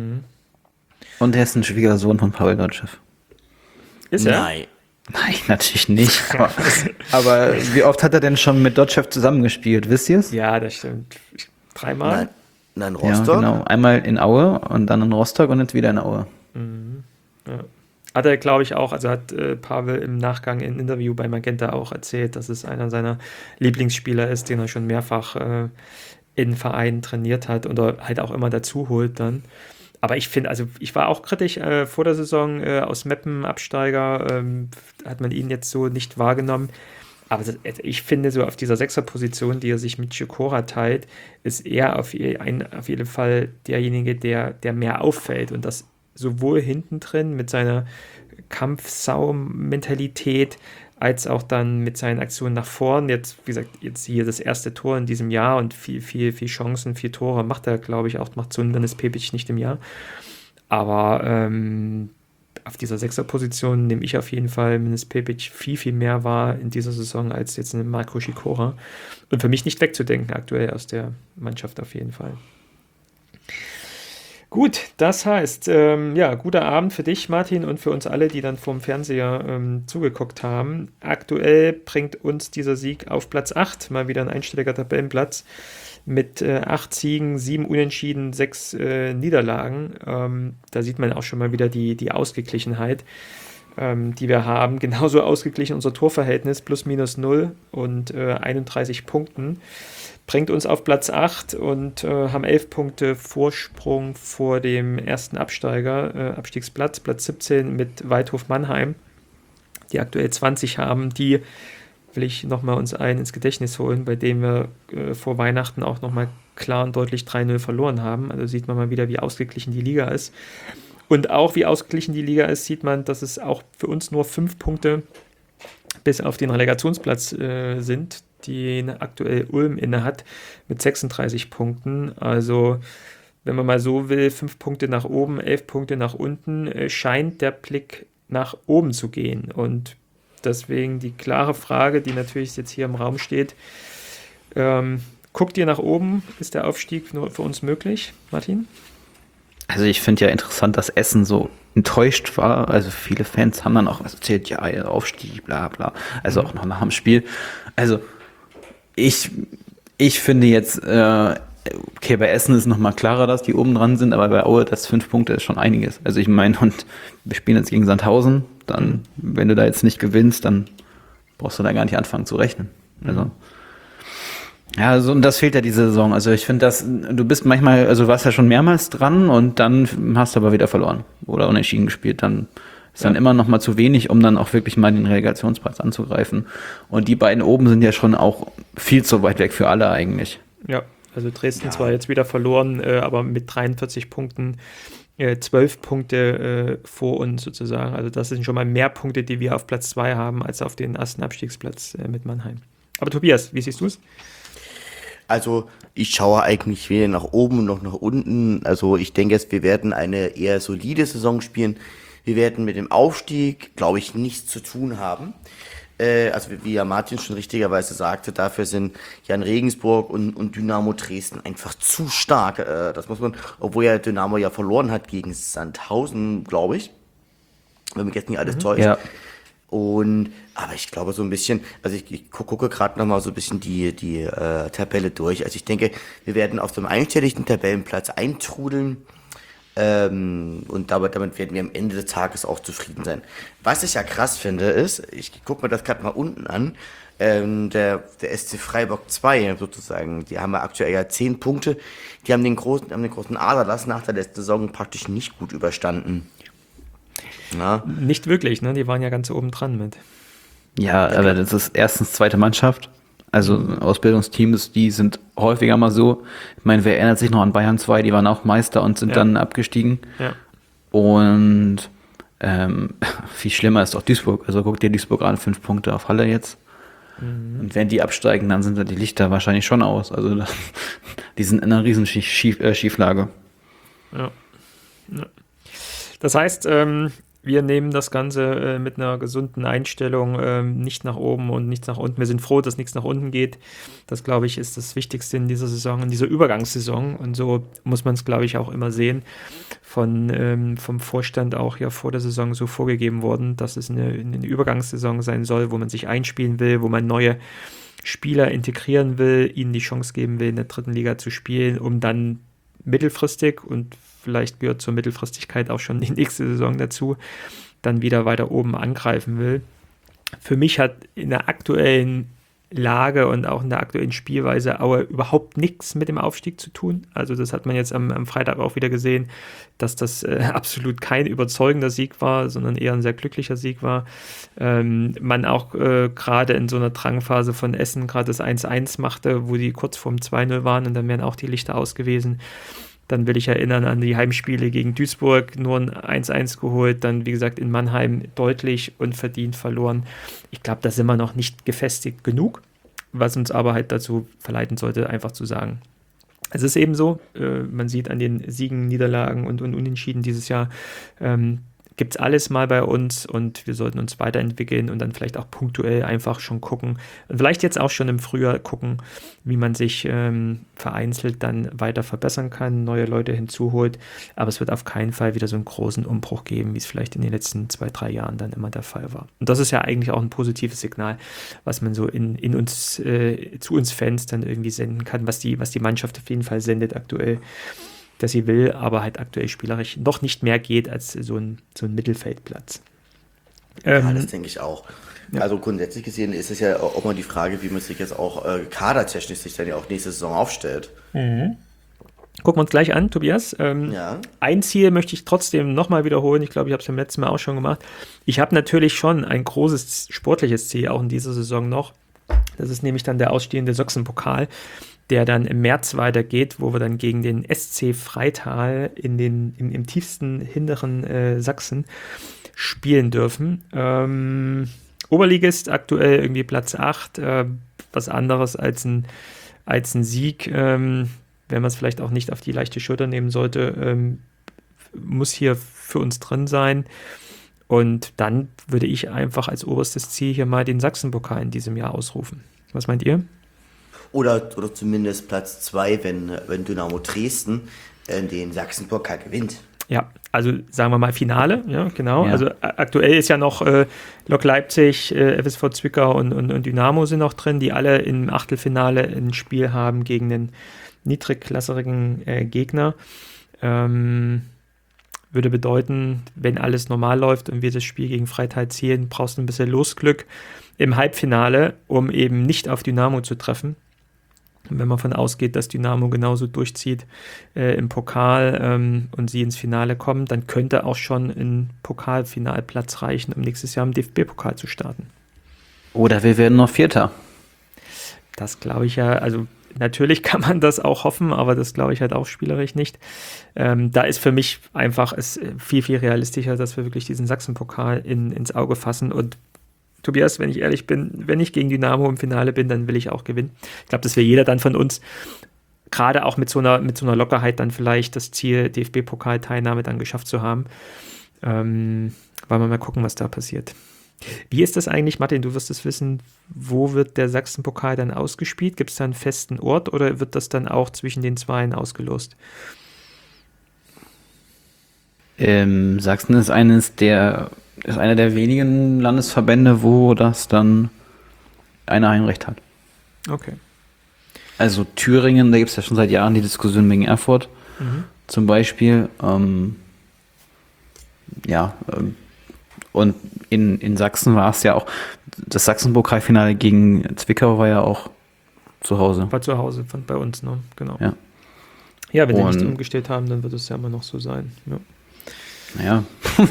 Und er ist ein Schwiegersohn von Paul Dotschew. Ist er? Nein. Nein, natürlich nicht. Aber wie oft hat er denn schon mit Dotschew zusammengespielt? Wisst ihr es? Ja, das stimmt. 3-mal? Nein, Ja, Rostock. genau. Einmal in Aue und dann in Rostock und jetzt wieder in Aue. Ja. Hat er, glaube ich, auch, also hat Pavel im Nachgang im Interview bei Magenta auch erzählt, dass es einer seiner Lieblingsspieler ist, den er schon mehrfach in Vereinen trainiert hat oder halt auch immer dazu holt dann. Aber ich finde, also ich war auch kritisch vor der Saison aus Meppen, Absteiger, hat man ihn jetzt so nicht wahrgenommen. Aber ich finde, so auf dieser Sechserposition, die er sich mit Sikora teilt, ist er auf jeden Fall derjenige, der mehr auffällt und das sowohl hinten drin mit seiner Kampfsau-Mentalität als auch dann mit seinen Aktionen nach vorn. Jetzt, wie gesagt, jetzt hier das erste Tor in diesem Jahr und viel Chancen, 4 Tore macht er, glaube ich, auch, macht so ein Mirnes Pepic nicht im Jahr. Aber auf dieser Sechserposition nehme ich auf jeden Fall Mirnes Pepic viel mehr wahr in dieser Saison als jetzt in Marco Sikora. Und für mich nicht wegzudenken aktuell aus der Mannschaft auf jeden Fall. Gut, das heißt, ja, guter Abend für dich, Martin, und für uns alle, die dann vorm Fernseher zugeguckt haben. Aktuell bringt uns dieser Sieg auf Platz 8, mal wieder ein einstelliger Tabellenplatz, mit 8 Siegen, 7 Unentschieden, 6 Niederlagen. Da sieht man auch schon mal wieder die Ausgeglichenheit, die wir haben. Genauso ausgeglichen unser Torverhältnis, plus minus 0 und 31 Punkten. Bringt uns auf Platz 8 und haben 11 Punkte Vorsprung vor dem ersten Absteiger, Abstiegsplatz, Platz 17 mit Waldhof Mannheim, die aktuell 20 haben. Die will ich nochmal uns allen ins Gedächtnis holen, bei dem wir vor Weihnachten auch nochmal klar und deutlich 3-0 verloren haben. Also sieht man mal wieder, wie ausgeglichen die Liga ist. Und auch wie ausgeglichen die Liga ist, sieht man, dass es auch für uns nur 5 Punkte bis auf den Relegationsplatz sind, die aktuell Ulm inne hat, mit 36 Punkten. Also, wenn man mal so will, 5 Punkte nach oben, 11 Punkte nach unten, scheint der Blick nach oben zu gehen. Und deswegen die klare Frage, die natürlich jetzt hier im Raum steht, guckt ihr nach oben? Ist der Aufstieg nur für uns möglich, Martin? Also ich finde ja interessant, dass Essen so enttäuscht war. Also viele Fans haben dann auch erzählt, ja, Aufstieg, bla bla. Also auch noch nach dem Spiel. Also ich finde jetzt, okay, bei Essen ist nochmal klarer, dass die oben dran sind, aber bei Aue, das 5 Punkte ist schon einiges. Also ich meine, und wir spielen jetzt gegen Sandhausen, dann, wenn du da jetzt nicht gewinnst, dann brauchst du da gar nicht anfangen zu rechnen. Also ja, also, und das fehlt ja diese Saison. Also ich finde, du bist manchmal, also warst ja schon mehrmals dran und dann hast du aber wieder verloren oder unentschieden gespielt. Dann ist dann immer noch mal zu wenig, um dann auch wirklich mal den Relegationsplatz anzugreifen. Und die beiden oben sind ja schon auch viel zu weit weg für alle eigentlich. Ja, also Dresden zwar jetzt wieder verloren, aber mit 43 Punkten 12 Punkte vor uns sozusagen. Also das sind schon mal mehr Punkte, die wir auf Platz 2 haben, als auf den ersten Abstiegsplatz mit Mannheim. Aber Tobias, wie siehst du es? Also ich schaue eigentlich weder nach oben noch nach unten. Also ich denke jetzt, wir werden eine eher solide Saison spielen. Wir werden mit dem Aufstieg, glaube ich, nichts zu tun haben. Also wie ja Martin schon richtigerweise sagte, dafür sind Jan Regensburg und Dynamo Dresden einfach zu stark. Das muss man, obwohl ja Dynamo ja verloren hat gegen Sandhausen, glaube ich, wenn mich jetzt nicht alles täuscht. Ja. Aber ich glaube so ein bisschen, also ich gucke gerade nochmal so ein bisschen die Tabelle durch. Also ich denke, wir werden auf dem einstelligen Tabellenplatz eintrudeln. Und damit werden wir am Ende des Tages auch zufrieden sein. Was ich ja krass finde ist, ich gucke mir das gerade mal unten an, der SC Freiburg 2 sozusagen, die haben ja aktuell ja 10 Punkte, die haben den großen Aderlass nach der letzten Saison praktisch nicht gut überstanden. Na? Nicht wirklich, ne? Die waren ja ganz oben dran mit. Ja, aber das ist erstens zweite Mannschaft. Also Ausbildungsteams, die sind häufiger mal so. Ich meine, wer erinnert sich noch an Bayern 2, die waren auch Meister und sind dann abgestiegen. Ja. Und viel schlimmer ist auch Duisburg. Also guck dir Duisburg an, 5 Punkte auf Halle jetzt. Und wenn die absteigen, dann sind da die Lichter wahrscheinlich schon aus. Also die sind in einer riesen Schieflage. Ja. Das heißt, wir nehmen das Ganze mit einer gesunden Einstellung nicht nach oben und nicht nach unten. Wir sind froh, dass nichts nach unten geht. Das, glaube ich, ist das Wichtigste in dieser Saison, in dieser Übergangssaison. Und so muss man es, glaube ich, auch immer sehen. Vom Vorstand auch ja vor der Saison so vorgegeben worden, dass es eine Übergangssaison sein soll, wo man sich einspielen will, wo man neue Spieler integrieren will, ihnen die Chance geben will, in der dritten Liga zu spielen, um dann mittelfristig, und vielleicht gehört zur Mittelfristigkeit auch schon die nächste Saison dazu, dann wieder weiter oben angreifen will. Für mich hat in der aktuellen Lage und auch in der aktuellen Spielweise Aue überhaupt nichts mit dem Aufstieg zu tun. Also das hat man jetzt am Freitag auch wieder gesehen, dass das absolut kein überzeugender Sieg war, sondern eher ein sehr glücklicher Sieg war. Man auch gerade in so einer Drangphase von Essen gerade das 1-1 machte, wo die kurz vorm 2-0 waren und dann wären auch die Lichter aus gewesen. Dann will ich erinnern an die Heimspiele gegen Duisburg, nur ein 1-1 geholt, dann wie gesagt in Mannheim deutlich und verdient verloren. Ich glaube, da sind wir noch nicht gefestigt genug, was uns aber halt dazu verleiten sollte, einfach zu sagen, es ist eben so, man sieht an den Siegen, Niederlagen und Unentschieden dieses Jahr, gibt es alles mal bei uns und wir sollten uns weiterentwickeln und dann vielleicht auch punktuell einfach schon gucken und vielleicht jetzt auch schon im Frühjahr gucken, wie man sich vereinzelt dann weiter verbessern kann, neue Leute hinzuholt, aber es wird auf keinen Fall wieder so einen großen Umbruch geben, wie es vielleicht in den letzten 2-3 Jahren dann immer der Fall war. Und das ist ja eigentlich auch ein positives Signal, was man so in uns, zu uns Fans dann irgendwie senden kann, was die Mannschaft auf jeden Fall sendet aktuell, dass sie will, aber halt aktuell spielerisch noch nicht mehr geht als so ein Mittelfeldplatz. Ja, das denke ich auch. Ja. Also grundsätzlich gesehen ist es ja auch mal die Frage, wie man sich jetzt auch kadertechnisch sich dann ja auch nächste Saison aufstellt. Gucken wir uns gleich an, Tobias. Ja. Ein Ziel möchte ich trotzdem nochmal wiederholen. Ich glaube, ich habe es beim letzten Mal auch schon gemacht. Ich habe natürlich schon ein großes sportliches Ziel, auch in dieser Saison noch. Das ist nämlich dann der ausstehende Sachsenpokal, der dann im März weitergeht, wo wir dann gegen den SC Freital im tiefsten hinteren Sachsen spielen dürfen. Oberligist aktuell irgendwie Platz 8, was anderes als ein Sieg, wenn man es vielleicht auch nicht auf die leichte Schulter nehmen sollte, muss hier für uns drin sein. Und dann würde ich einfach als oberstes Ziel hier mal den Sachsenpokal in diesem Jahr ausrufen. Was meint ihr? Oder zumindest Platz 2, wenn Dynamo Dresden den Sachsenpokal gewinnt. Ja, also sagen wir mal Finale, ja, genau. Ja. Also aktuell ist ja noch Lok Leipzig, FSV Zwickau und Dynamo sind noch drin, die alle im Achtelfinale ein Spiel haben gegen den niedrigklassigen Gegner. Würde bedeuten, wenn alles normal läuft und wir das Spiel gegen Freital zielen, brauchst du ein bisschen Losglück im Halbfinale, um eben nicht auf Dynamo zu treffen. Und wenn man davon ausgeht, dass Dynamo genauso durchzieht im Pokal und sie ins Finale kommen, dann könnte auch schon ein Pokalfinalplatz reichen, um nächstes Jahr im DFB-Pokal zu starten. Oder wir werden noch Vierter. Das glaube ich ja, also natürlich kann man das auch hoffen, aber das glaube ich halt auch spielerisch nicht. Da ist für mich einfach es viel, viel realistischer, dass wir wirklich diesen Sachsenpokal ins Auge fassen. Und Tobias, wenn ich ehrlich bin, wenn ich gegen Dynamo im Finale bin, dann will ich auch gewinnen. Ich glaube, das will jeder dann von uns, gerade auch mit so einer Lockerheit dann vielleicht das Ziel DFB-Pokal-Teilnahme dann geschafft zu haben. Wollen wir mal gucken, was da passiert. Wie ist das eigentlich, Martin, du wirst es wissen, wo wird der Sachsenpokal dann ausgespielt? Gibt es da einen festen Ort oder wird das dann auch zwischen den Zweien ausgelost? Sachsen ist einer der wenigen Landesverbände, wo das dann ein Heimrecht hat. Okay. Also Thüringen, da gibt es ja schon seit Jahren die Diskussion wegen Erfurt zum Beispiel. Und in Sachsen war es ja auch, das Sachsenpokalfinale gegen Zwickau war ja auch zu Hause. War zu Hause bei uns, ne? Genau. Ja. Ja, wenn sie nicht umgestellt haben, dann wird es ja immer noch so sein. Ja. Naja.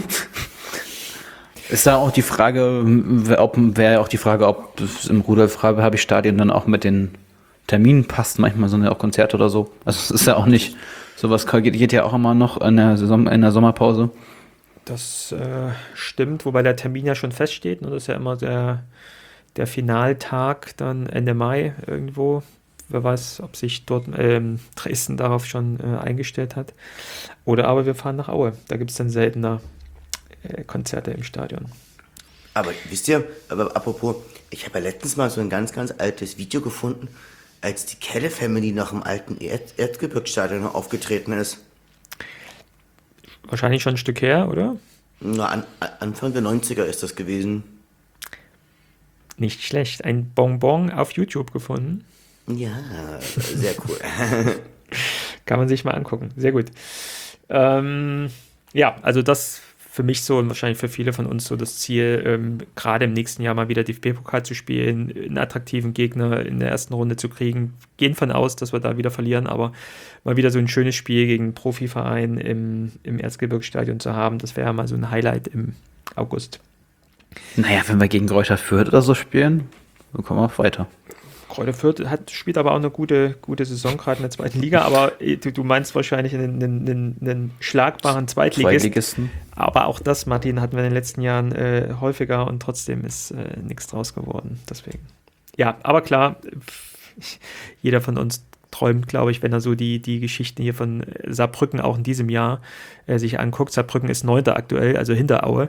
Ist da auch die Frage, ob das im Rudolf-Habe-Stadion dann auch mit den Terminen passt. Manchmal sind ja auch Konzerte oder so. Also es ist ja auch nicht, sowas geht ja auch immer noch in der Sommerpause. Das stimmt, wobei der Termin ja schon feststeht. Ne? Das ist ja immer der Finaltag dann Ende Mai irgendwo. Wer weiß, ob sich dort Dresden darauf schon eingestellt hat. Oder aber wir fahren nach Aue. Da gibt es dann seltener Konzerte im Stadion. Aber wisst ihr, apropos, ich habe ja letztens mal so ein ganz, ganz altes Video gefunden, als die Kelle Family noch im alten Erzgebirgsstadion aufgetreten ist. Wahrscheinlich schon ein Stück her, oder? Na, Anfang der 90er ist das gewesen. Nicht schlecht. Ein Bonbon auf YouTube gefunden. Ja, sehr cool. Kann man sich mal angucken. Sehr gut. Ja, also das für mich so und wahrscheinlich für viele von uns so das Ziel, gerade im nächsten Jahr mal wieder DFB-Pokal zu spielen, einen attraktiven Gegner in der ersten Runde zu kriegen. Gehen von aus, dass wir da wieder verlieren, aber mal wieder so ein schönes Spiel gegen einen Profiverein im Erzgebirgsstadion zu haben, das wäre mal so ein Highlight im August. Naja, wenn wir gegen Greuther Fürth oder so spielen, dann kommen wir auch weiter. Greuther Fürth spielt aber auch eine gute Saison, gerade in der zweiten Liga, aber du meinst wahrscheinlich einen schlagbaren Zweitligisten. Aber auch das, Martin, hatten wir in den letzten Jahren häufiger und trotzdem ist nichts draus geworden. Deswegen. Ja, aber klar, jeder von uns träumt, glaube ich, wenn er so die Geschichten hier von Saarbrücken auch in diesem Jahr sich anguckt. Saarbrücken ist 9. aktuell, also hinter Aue,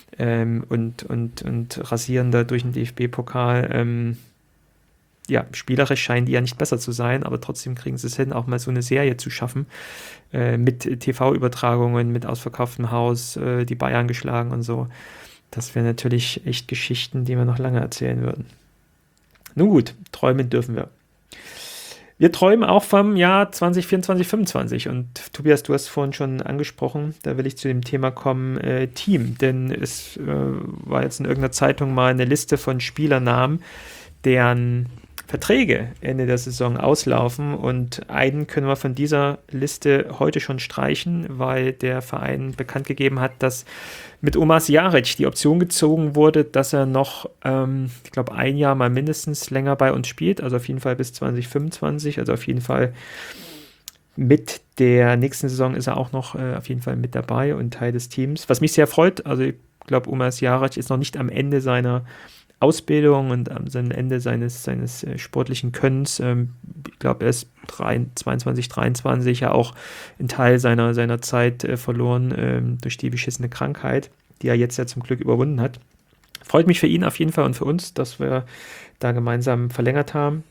und rasieren da durch den DFB-Pokal. Ja, spielerisch scheinen die ja nicht besser zu sein, aber trotzdem kriegen sie es hin, auch mal so eine Serie zu schaffen, mit TV-Übertragungen, mit ausverkauftem Haus, die Bayern geschlagen und so. Das wären natürlich echt Geschichten, die wir noch lange erzählen würden. Nun gut, träumen dürfen wir. Wir träumen auch vom Jahr 2024, 2025 und Tobias, du hast vorhin schon angesprochen, da will ich zu dem Thema kommen, Team, denn es war jetzt in irgendeiner Zeitung mal eine Liste von Spielernamen, deren Verträge Ende der Saison auslaufen und einen können wir von dieser Liste heute schon streichen, weil der Verein bekannt gegeben hat, dass mit Omar Sjaric die Option gezogen wurde, dass er noch, ich glaube, ein Jahr mal mindestens länger bei uns spielt, also auf jeden Fall bis 2025, also auf jeden Fall mit der nächsten Saison ist er auch noch auf jeden Fall mit dabei und Teil des Teams, was mich sehr freut. Also ich glaube, Omar Sjaric ist noch nicht am Ende seiner Ausbildung und am Ende seines sportlichen Könnens. Ich glaube, er ist 22, 23 ja auch einen Teil seiner Zeit verloren durch die beschissene Krankheit, die er jetzt ja zum Glück überwunden hat. Freut mich für ihn auf jeden Fall und für uns, dass wir da gemeinsam verlängert haben.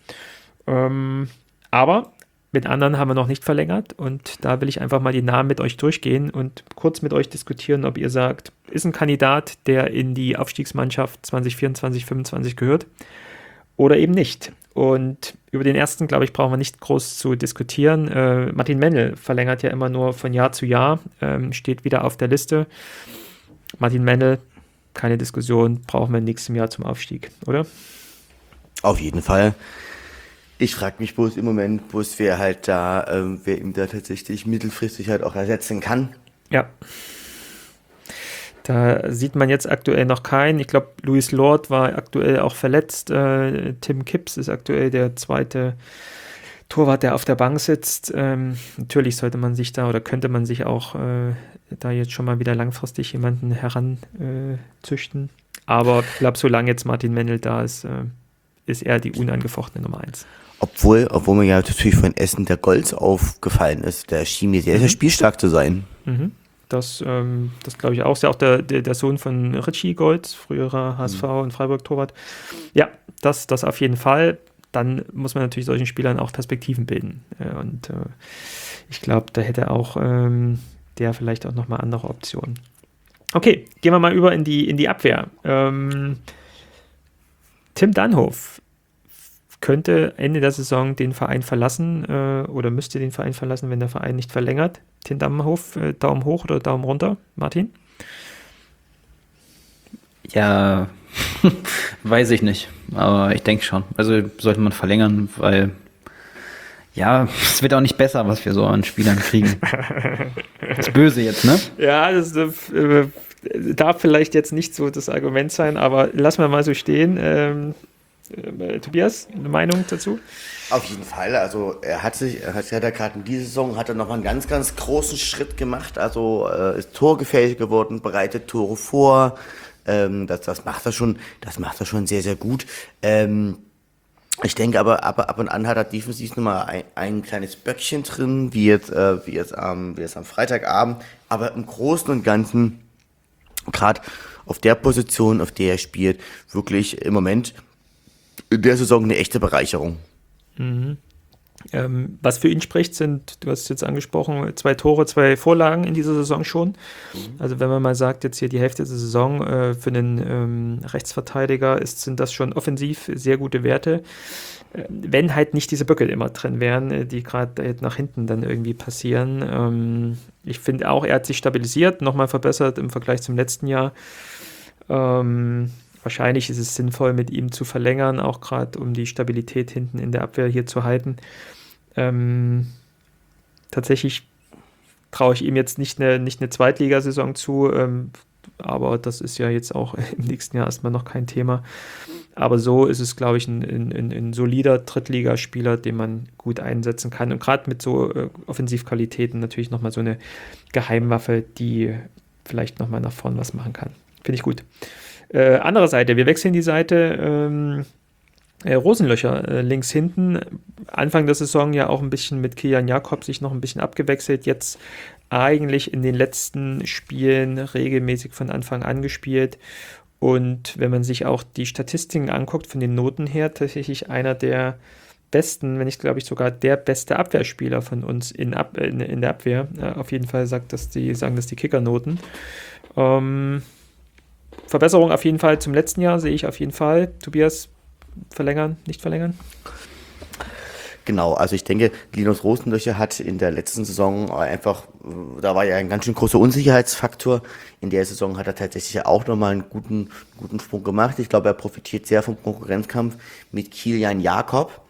Aber mit anderen haben wir noch nicht verlängert und da will ich einfach mal die Namen mit euch durchgehen und kurz mit euch diskutieren, ob ihr sagt, ist ein Kandidat, der in die Aufstiegsmannschaft 2024, 2025 gehört oder eben nicht. Und über den ersten, glaube ich, brauchen wir nicht groß zu diskutieren. Martin Mennel verlängert ja immer nur von Jahr zu Jahr, steht wieder auf der Liste. Martin Mennel, keine Diskussion, brauchen wir im nächsten Jahr zum Aufstieg, oder? Auf jeden Fall. Ich frage mich bloß im Moment, wer ihm da tatsächlich mittelfristig halt auch ersetzen kann. Ja. Da sieht man jetzt aktuell noch keinen. Ich glaube, Louis Lord war aktuell auch verletzt. Tim Kipps ist aktuell der zweite Torwart, der auf der Bank sitzt. Natürlich sollte man sich da oder könnte man sich auch da jetzt schon mal wieder langfristig jemanden heranzüchten. Aber ich glaube, solange jetzt Martin Mennel da ist, ist er die unangefochtene Nummer 1. Obwohl mir ja natürlich von Essen der Golz aufgefallen ist. Der schien mir sehr, sehr spielstark zu sein. Mhm. Das glaube ich auch. Ist ja auch der Sohn von Richie Golz, früherer HSV und Freiburg-Torwart. Ja, das auf jeden Fall. Dann muss man natürlich solchen Spielern auch Perspektiven bilden. Und ich glaube, da hätte auch der vielleicht auch nochmal andere Optionen. Okay, gehen wir mal über in die Abwehr. Tim Dannhof könnte Ende der Saison den Verein verlassen oder müsste den Verein verlassen, wenn der Verein nicht verlängert. Tim Dannhof, Daumen hoch oder Daumen runter, Martin? Ja, weiß ich nicht, aber ich denke schon. Also sollte man verlängern, weil ja, es wird auch nicht besser, was wir so an Spielern kriegen. Das ist böse jetzt, ne? Ja, das darf vielleicht jetzt nicht so das Argument sein, aber lassen wir mal so stehen. Tobias, eine Meinung dazu? Auf jeden Fall, also er hat ja gerade in dieser Saison nochmal einen ganz, ganz großen Schritt gemacht, also ist torgefähig geworden, bereitet Tore vor, das macht er schon sehr, sehr gut. Ich denke aber ab und an hat er defensiv nochmal ein kleines Böckchen drin, wie jetzt am Freitagabend, aber im Großen und Ganzen, gerade auf der Position, auf der er spielt, wirklich im Moment in der Saison eine echte Bereicherung. Mhm. Was für ihn spricht, sind, du hast es jetzt angesprochen, 2 Tore, 2 Vorlagen in dieser Saison schon. Also wenn man mal sagt, jetzt hier die Hälfte der Saison für einen Rechtsverteidiger sind das schon offensiv sehr gute Werte. Wenn halt nicht diese Böckel immer drin wären, die gerade nach hinten dann irgendwie passieren. Ich finde auch, er hat sich stabilisiert, nochmal verbessert im Vergleich zum letzten Jahr. Wahrscheinlich ist es sinnvoll, mit ihm zu verlängern, auch gerade um die Stabilität hinten in der Abwehr hier zu halten. Tatsächlich traue ich ihm jetzt nicht eine Zweitligasaison zu, aber das ist ja jetzt auch im nächsten Jahr erstmal noch kein Thema. Aber so ist es, glaube ich, ein solider Drittligaspieler, den man gut einsetzen kann. Und gerade mit so Offensivqualitäten natürlich nochmal so eine Geheimwaffe, die vielleicht nochmal nach vorn was machen kann. Finde ich gut. Andere Seite, wir wechseln die Seite. Rosenlöcher links hinten. Anfang der Saison ja auch ein bisschen mit Kilian Jakob sich noch ein bisschen abgewechselt. Jetzt eigentlich in den letzten Spielen regelmäßig von Anfang an gespielt. Und wenn man sich auch die Statistiken anguckt, von den Noten her, tatsächlich einer der besten, wenn nicht, glaube ich, sogar der beste Abwehrspieler von uns in der Abwehr. Auf jeden Fall sagen das die Kickernoten. Verbesserung auf jeden Fall zum letzten Jahr, sehe ich auf jeden Fall. Tobias, verlängern, nicht verlängern? Genau, also ich denke, Linus Rosenlöcher hat in der letzten Saison einfach, da war ja ein ganz schön großer Unsicherheitsfaktor. In der Saison hat er tatsächlich auch nochmal einen guten Sprung gemacht. Ich glaube, er profitiert sehr vom Konkurrenzkampf mit Kilian Jakob.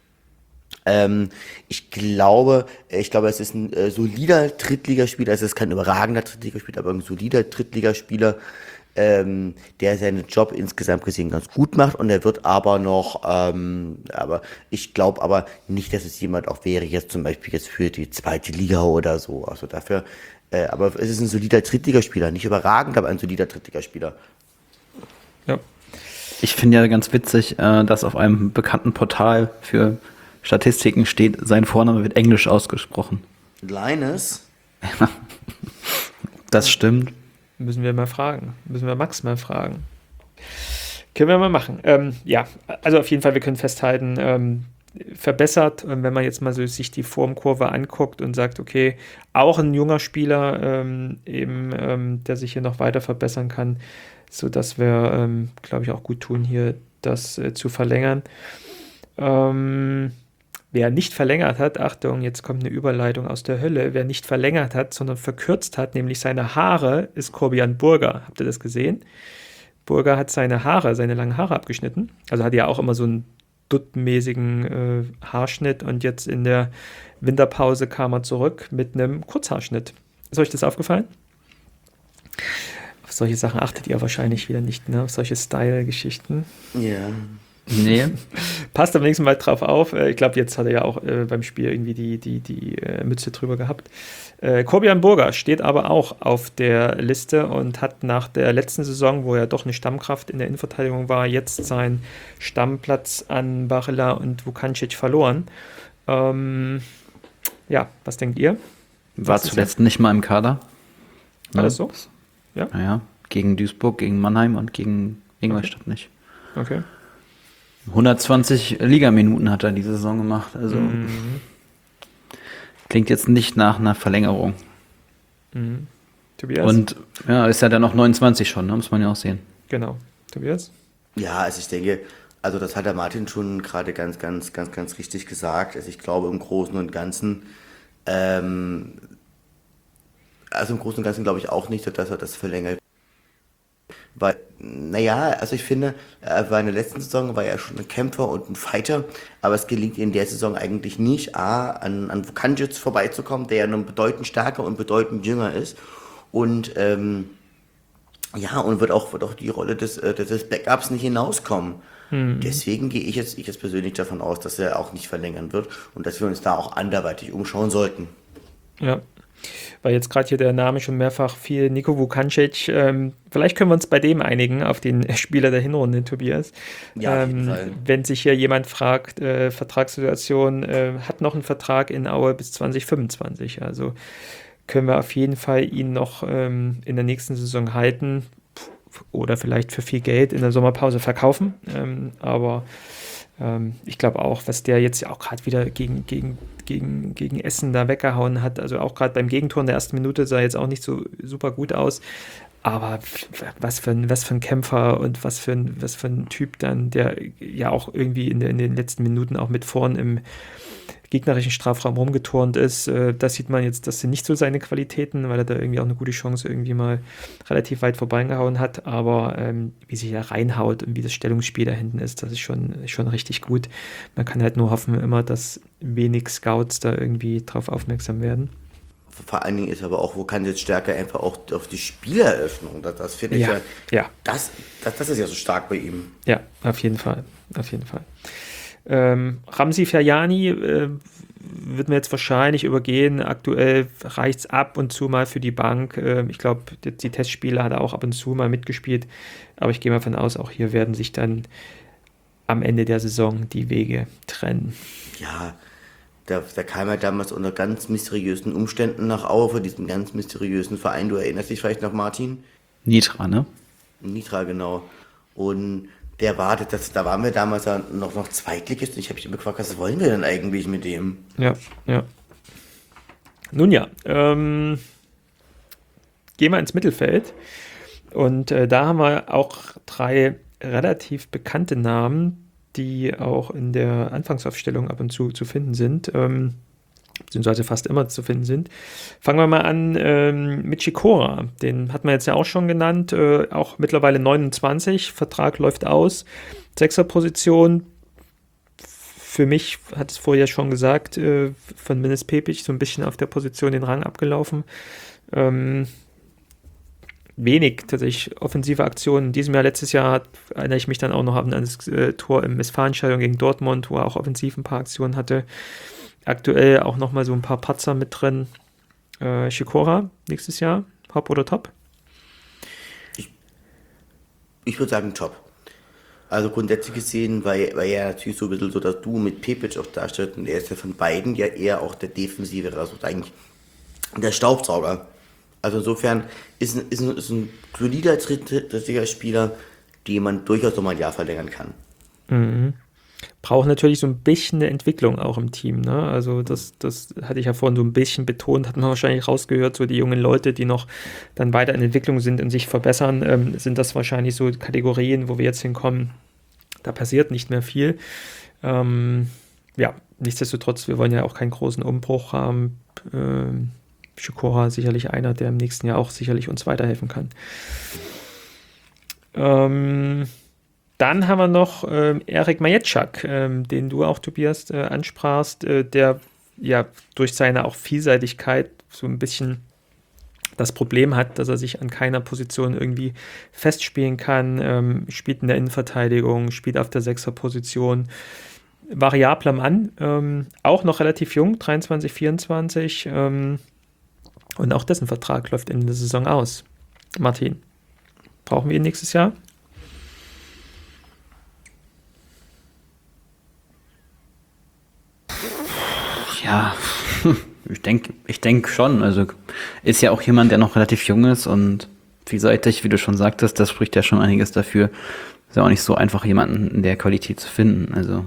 Ich glaube, es ist ein solider Drittligaspieler, es ist kein überragender Drittligaspieler, aber ein solider Drittligaspieler, der seinen Job insgesamt gesehen ganz gut macht, und er wird aber noch, aber ich glaube aber nicht, dass es jemand auch wäre, jetzt zum Beispiel jetzt für die zweite Liga oder so, also dafür, aber es ist ein solider Drittligaspieler, nicht überragend, aber ein solider Drittligaspieler. Ja. Ich finde ja ganz witzig, dass auf einem bekannten Portal für Statistiken steht, sein Vorname wird Englisch ausgesprochen. Linus? Das stimmt. Müssen wir Max mal fragen. Können wir mal machen. Ja, also auf jeden Fall, wir können festhalten, verbessert, wenn man jetzt mal so sich die Formkurve anguckt und sagt, okay, auch ein junger Spieler, der sich hier noch weiter verbessern kann, sodass wir, glaube ich, auch gut tun, hier das zu verlängern. Wer nicht verlängert hat, Achtung, jetzt kommt eine Überleitung aus der Hölle, wer nicht verlängert hat, sondern verkürzt hat, nämlich seine Haare, ist Corbian Burger. Habt ihr das gesehen? Burger hat seine langen Haare abgeschnitten. Also hatte ja auch immer so einen duttmäßigen Haarschnitt, und jetzt in der Winterpause kam er zurück mit einem Kurzhaarschnitt. Ist euch das aufgefallen? Auf solche Sachen achtet ihr wahrscheinlich wieder nicht, ne? Auf solche Style-Geschichten. Ja. Nee. Passt am nächsten Mal drauf auf. Ich glaube, jetzt hat er ja auch beim Spiel irgendwie die Mütze drüber gehabt. Corbian Burger steht aber auch auf der Liste und hat nach der letzten Saison, wo er doch eine Stammkraft in der Innenverteidigung war, jetzt seinen Stammplatz an Barilla und Vukancic verloren. Ja, was denkt ihr? War zuletzt nicht mal im Kader. War das so? Ja. Naja, gegen Duisburg, gegen Mannheim und gegen Ingolstadt nicht. Okay. 120 Ligaminuten hat er diese Saison gemacht. Also klingt jetzt nicht nach einer Verlängerung. Tobias? Und ja, ist ja dann noch 29 schon, ne? Muss man ja auch sehen. Genau. Tobias? Ja, also ich denke, also das hat der Martin schon gerade ganz richtig gesagt. Also ich glaube im Großen und Ganzen, glaube ich auch nicht, dass er das verlängert. Weil, also ich finde, in der letzten Saison war er schon ein Kämpfer und ein Fighter, aber es gelingt ihm in der Saison eigentlich nicht, an Vukancic vorbeizukommen, der ja nun bedeutend stärker und bedeutend jünger ist, und und wird auch die Rolle des Backups nicht hinauskommen. Deswegen gehe ich jetzt persönlich davon aus, dass er auch nicht verlängern wird und dass wir uns da auch anderweitig umschauen sollten. Ja. Weil jetzt gerade hier der Name schon mehrfach fiel, Nico Vukancic. Vielleicht können wir uns bei dem einigen, auf den Spieler der Hinrunde, Tobias. Ja, auf jeden Fall. Wenn sich hier jemand fragt, Vertragssituation, hat noch einen Vertrag in Aue bis 2025. Also können wir auf jeden Fall ihn noch in der nächsten Saison halten oder vielleicht für viel Geld in der Sommerpause verkaufen. Aber ich glaube auch, was der jetzt ja auch gerade wieder gegen Essen da weggehauen hat, also auch gerade beim Gegentor in der ersten Minute sah jetzt auch nicht so super gut aus, aber was für ein Kämpfer und was für ein Typ dann, der ja auch irgendwie in den letzten Minuten auch mit vorn im gegnerischen Strafraum rumgeturnt ist. Das sieht man jetzt, das sind nicht so seine Qualitäten, weil er da irgendwie auch eine gute Chance irgendwie mal relativ weit vorbeigehauen hat, aber wie sich er reinhaut und wie das Stellungsspiel da hinten ist, das ist schon richtig gut. Man kann halt nur hoffen immer, dass wenig Scouts da irgendwie drauf aufmerksam werden. Vor allen Dingen ist aber auch, wo kann jetzt stärker einfach auch auf die Spieleröffnung, das finde ich das ist ja so stark bei ihm. Ja, auf jeden Fall. Ramzi Ferjani wird mir jetzt wahrscheinlich übergehen. Aktuell reicht es ab und zu mal für die Bank. Ich glaube, die Testspiele hat er auch ab und zu mal mitgespielt. Aber ich gehe mal von aus, auch hier werden sich dann am Ende der Saison die Wege trennen. Ja, der kam ja damals unter ganz mysteriösen Umständen nach Aue, für diesen ganz mysteriösen Verein. Du erinnerst dich vielleicht noch, Martin? Nitra, ne? Nitra, genau. Und da waren wir damals ja noch Zweitligist. Und ich habe mich immer gefragt, was wollen wir denn eigentlich mit dem? Ja, ja. Nun ja, gehen wir ins Mittelfeld. Und da haben wir auch 3 relativ bekannte Namen, die auch in der Anfangsaufstellung ab und zu finden sind, beziehungsweise fast immer zu finden sind. Fangen wir mal an mit Sikora. Den hat man jetzt ja auch schon genannt, auch mittlerweile 29, Vertrag läuft aus, 6er-Position. Für mich, hat es vorher schon gesagt, von Minis Pepic so ein bisschen auf der Position den Rang abgelaufen. Wenig tatsächlich offensive Aktionen. In diesem Jahr, letztes Jahr, erinnere ich mich dann auch noch an das Tor im Westfalenstadion gegen Dortmund, wo er auch offensiv ein paar Aktionen hatte. Aktuell auch nochmal so ein paar Patzer mit drin. Sikora nächstes Jahr, Hop oder Top? Ich würde sagen Top. Also grundsätzlich gesehen, weil er natürlich so ein bisschen so das Duo mit Pepic auch darstellt und er ist ja von beiden ja eher auch der Defensive, also eigentlich der Staubsauger. Also insofern ist ein solider dritter Spieler, den man durchaus nochmal ein Jahr verlängern kann. Mhm. Braucht natürlich so ein bisschen eine Entwicklung auch im Team, ne? Also das hatte ich ja vorhin so ein bisschen betont, hat man wahrscheinlich rausgehört, so die jungen Leute, die noch dann weiter in Entwicklung sind und sich verbessern, sind das wahrscheinlich so Kategorien, wo wir jetzt hinkommen, da passiert nicht mehr viel. Ja, nichtsdestotrotz, wir wollen ja auch keinen großen Umbruch haben. Sikora sicherlich einer, der im nächsten Jahr auch sicherlich uns weiterhelfen kann. Dann haben wir noch Erik Maječák, den du auch, Tobias, ansprachst, der ja durch seine auch Vielseitigkeit so ein bisschen das Problem hat, dass er sich an keiner Position irgendwie festspielen kann, spielt in der Innenverteidigung, spielt auf der 6er-Position, variabler Mann, auch noch relativ jung, 23, 24, und auch dessen Vertrag läuft Ende der Saison aus. Martin, brauchen wir ihn nächstes Jahr? Ja, ich denke schon. Also ist ja auch jemand, der noch relativ jung ist und vielseitig, wie du schon sagtest, das spricht ja schon einiges dafür. Ist ja auch nicht so einfach, jemanden in der Qualität zu finden. Also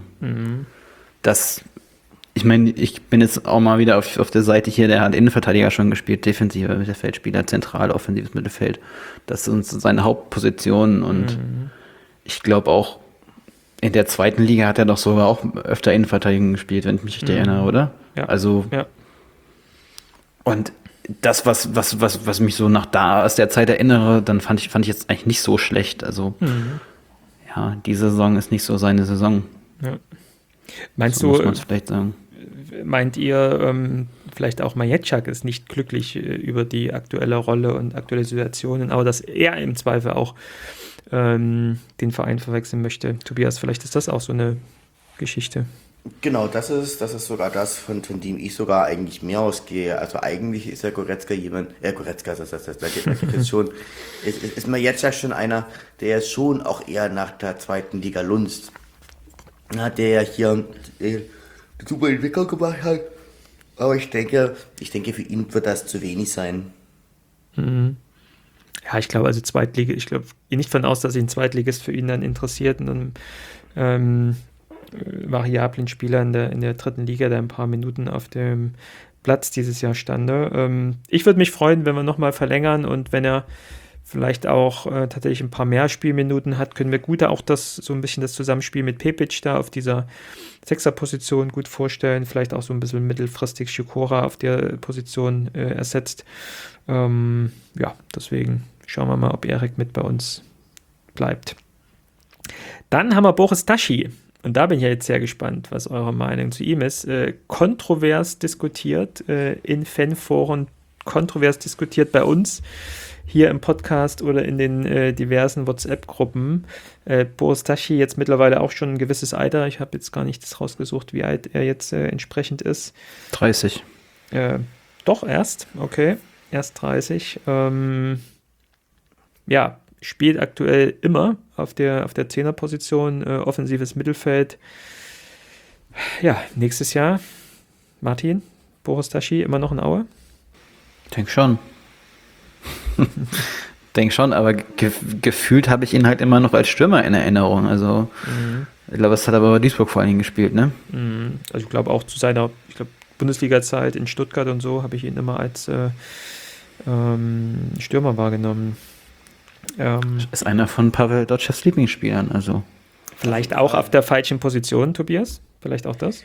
ich meine, ich bin jetzt auch mal wieder auf der Seite hier, der hat Innenverteidiger schon gespielt, defensiver Mittelfeldspieler, zentral offensives Mittelfeld. Das sind seine Hauptpositionen und ich glaube auch, in der zweiten Liga hat er doch sogar auch öfter Innenverteidigung gespielt, wenn ich mich richtig erinnere, oder? Ja. Also, ja. Und das, was mich so aus der Zeit erinnere, dann fand ich jetzt eigentlich nicht so schlecht. Also, ja, die Saison ist nicht so seine Saison. Ja. Meinst so du, muss man es vielleicht sagen. Meint ihr, vielleicht auch Maječák ist nicht glücklich über die aktuelle Rolle und aktuelle Situationen, aber dass er im Zweifel auch den Verein verwechseln möchte? Tobias, vielleicht ist das auch so eine Geschichte. Genau, das ist sogar das, von dem ich sogar eigentlich mehr ausgehe. Also eigentlich ist ja Goretzka jemand, Goretzka, das geht jetzt schon, ist Maječák schon einer, der schon auch eher nach der zweiten Liga lunzt. Der ja hier eine super Entwicklung gemacht hat. Aber ich denke, für ihn wird das zu wenig sein. Ja, ich glaube, also Zweitliga, ich glaube nicht von aus, dass sich ein Zweitligist für ihn dann interessiert und einen variablen Spieler in der dritten Liga, der ein paar Minuten auf dem Platz dieses Jahr stande. Ich würde mich freuen, wenn wir nochmal verlängern und wenn er vielleicht auch tatsächlich ein paar mehr Spielminuten hat, können wir gut auch so ein bisschen das Zusammenspiel mit Pepic da auf dieser Sechser-Position gut vorstellen, vielleicht auch so ein bisschen mittelfristig Sikora auf der Position ersetzt. Ja, deswegen schauen wir mal, ob Erik mit bei uns bleibt. Dann haben wir Boris Taschi. Und da bin ich ja jetzt sehr gespannt, was eure Meinung zu ihm ist. Kontrovers diskutiert in Fanforen, kontrovers diskutiert bei uns hier im Podcast oder in den diversen WhatsApp-Gruppen. Boris Taschi jetzt mittlerweile auch schon ein gewisses Alter. Ich habe jetzt gar nichts rausgesucht, wie alt er jetzt entsprechend ist. 30. Doch, erst. Okay, erst 30. Ja, spielt aktuell immer auf der Zehnerposition, offensives Mittelfeld. Ja, nächstes Jahr, Martin, Boris Taschi, immer noch in Aue? Denk schon. Denk schon, aber gefühlt habe ich ihn halt immer noch als Stürmer in Erinnerung. Also, ich glaube, es hat aber bei Duisburg vor allen Dingen gespielt, ne? Also, ich glaube auch zu seiner Bundesliga-Zeit in Stuttgart und so habe ich ihn immer als Stürmer wahrgenommen. Ist einer von Pavel Dotschevs Lieblingsspielern, also. Vielleicht auch auf der falschen Position, Tobias? Vielleicht auch das?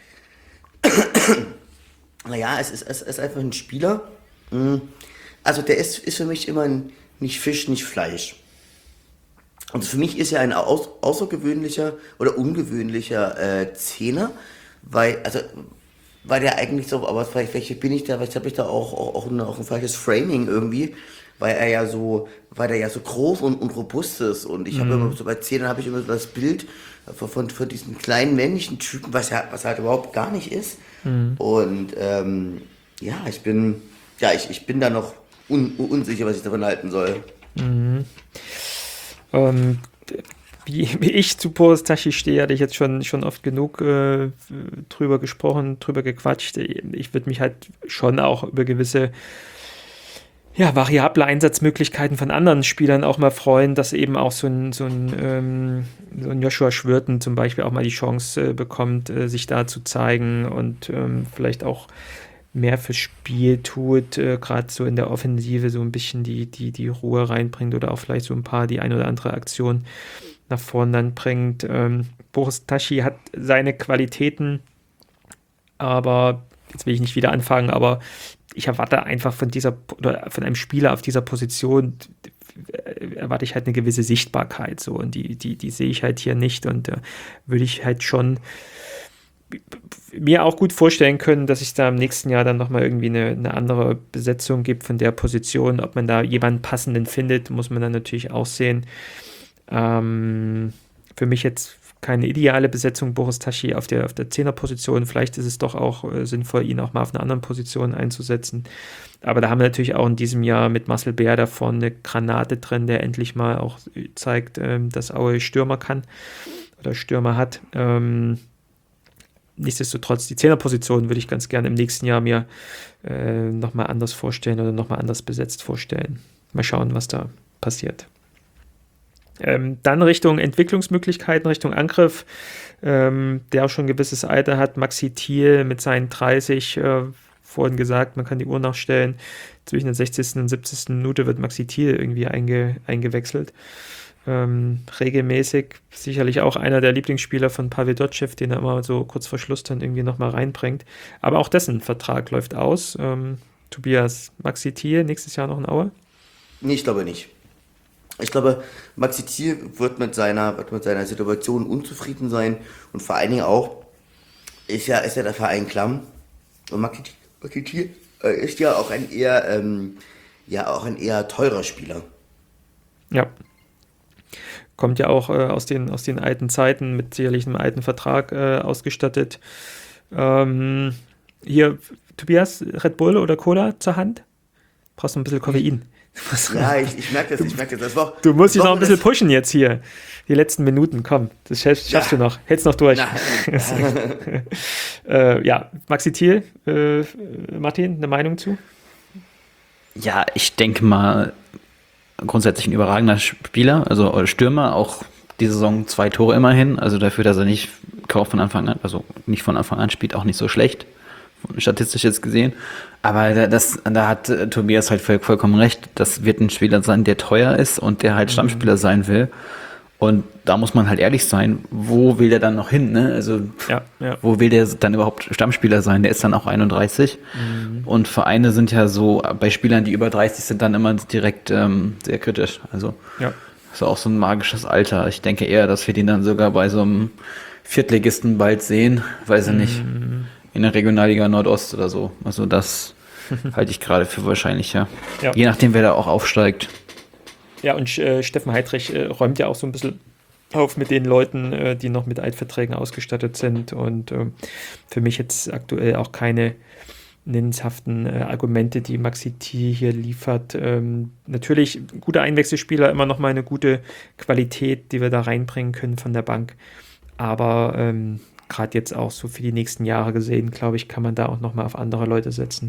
Naja, es ist einfach ein Spieler. Also der ist für mich immer nicht Fisch, nicht Fleisch. Und für mich ist er ein außergewöhnlicher oder ungewöhnlicher Zehner, weil der eigentlich so, aber vielleicht bin ich da, vielleicht habe ich da auch ein falsches Framing irgendwie, weil der ja so groß und robust ist. Und ich habe immer so bei Zehnern habe ich immer so das Bild von diesem kleinen männlichen Typen, was halt überhaupt gar nicht ist. Und ich bin da noch unsicher, was ich davon halten soll. Wie ich zu Boris Taschi stehe, hatte ich jetzt schon oft genug drüber gesprochen, drüber gequatscht. Ich würde mich halt schon auch über gewisse variable Einsatzmöglichkeiten von anderen Spielern auch mal freuen, dass eben auch so ein Joshua Schwirten zum Beispiel auch mal die Chance bekommt, sich da zu zeigen und vielleicht auch mehr fürs Spiel tut, gerade so in der Offensive so ein bisschen die Ruhe reinbringt oder auch vielleicht so die ein oder andere Aktion nach vorn dann bringt. Boris Taschi hat seine Qualitäten, aber jetzt will ich nicht wieder anfangen, aber ich erwarte einfach von einem Spieler auf dieser Position erwarte ich halt eine gewisse Sichtbarkeit so und die sehe ich halt hier nicht und würde ich halt schon mir auch gut vorstellen können, dass es da im nächsten Jahr dann nochmal irgendwie eine andere Besetzung gibt von der Position. Ob man da jemanden passenden findet, muss man dann natürlich auch sehen. Für mich jetzt keine ideale Besetzung Boris Taschi auf der Zehnerposition. Vielleicht ist es doch auch sinnvoll, ihn auch mal auf einer anderen Position einzusetzen. Aber da haben wir natürlich auch in diesem Jahr mit Marcel Bär da vorne eine Granate drin, der endlich mal auch zeigt, dass Aue Stürmer kann oder Stürmer hat. Nichtsdestotrotz, die Zehnerposition würde ich ganz gerne im nächsten Jahr mir nochmal anders vorstellen oder nochmal anders besetzt vorstellen. Mal schauen, was da passiert. Dann Richtung Entwicklungsmöglichkeiten, Richtung Angriff, der auch schon ein gewisses Alter hat. Maxi Thiel mit seinen 30, vorhin gesagt, man kann die Uhr nachstellen. Zwischen der 60. und 70. Minute wird Maxi Thiel irgendwie eingewechselt. Regelmäßig, sicherlich auch einer der Lieblingsspieler von Pavel Dotschew, den er immer so kurz vor Schluss dann irgendwie nochmal reinbringt. Aber auch dessen Vertrag läuft aus. Tobias, Maxi Thiel nächstes Jahr noch in Aue? Nee, ich glaube nicht. Ich glaube, Maxi Thiel wird mit seiner Situation unzufrieden sein und vor allen Dingen auch ist ja der Verein klamm und Maxi Thiel ist ja auch ein eher teurer Spieler. Ja. Kommt ja auch aus den alten Zeiten mit sicherlich einem alten Vertrag ausgestattet. Hier, Tobias, Red Bull oder Cola zur Hand? Brauchst du ein bisschen Koffein? Ja, ich merke das. Du musst dich noch ein bisschen pushen jetzt hier. Die letzten Minuten, komm, das schaffst du noch. Hältst noch durch. Maxi Thiel, Martin, eine Meinung zu? Ja, ich denke mal, grundsätzlich ein überragender Spieler, also Stürmer, auch die Saison 2 Tore immerhin, also dafür, dass er nicht von Anfang an spielt, auch nicht so schlecht, statistisch jetzt gesehen. Aber da hat Tobias halt vollkommen recht. Das wird ein Spieler sein, der teuer ist und der halt Stammspieler sein will. Und da muss man halt ehrlich sein, wo will der dann noch hin? Ne? Also wo will der dann überhaupt Stammspieler sein? Der ist dann auch 31. Und Vereine sind ja so, bei Spielern, die über 30 sind, dann immer direkt sehr kritisch. Also das ist auch so ein magisches Alter. Ich denke eher, dass wir den dann sogar bei so einem Viertligisten bald sehen, weiß ich nicht, in der Regionalliga Nordost oder so. Also das halte ich gerade für wahrscheinlicher. Ja. Je nachdem, wer da auch aufsteigt. Ja, und Steffen Heidrich räumt ja auch so ein bisschen auf mit den Leuten, die noch mit Altverträgen ausgestattet sind und für mich jetzt aktuell auch keine nennenshaften Argumente, die Maxi T hier liefert. Natürlich guter Einwechselspieler, immer noch mal eine gute Qualität, die wir da reinbringen können von der Bank. Aber gerade jetzt auch so für die nächsten Jahre gesehen, glaube ich, kann man da auch noch mal auf andere Leute setzen.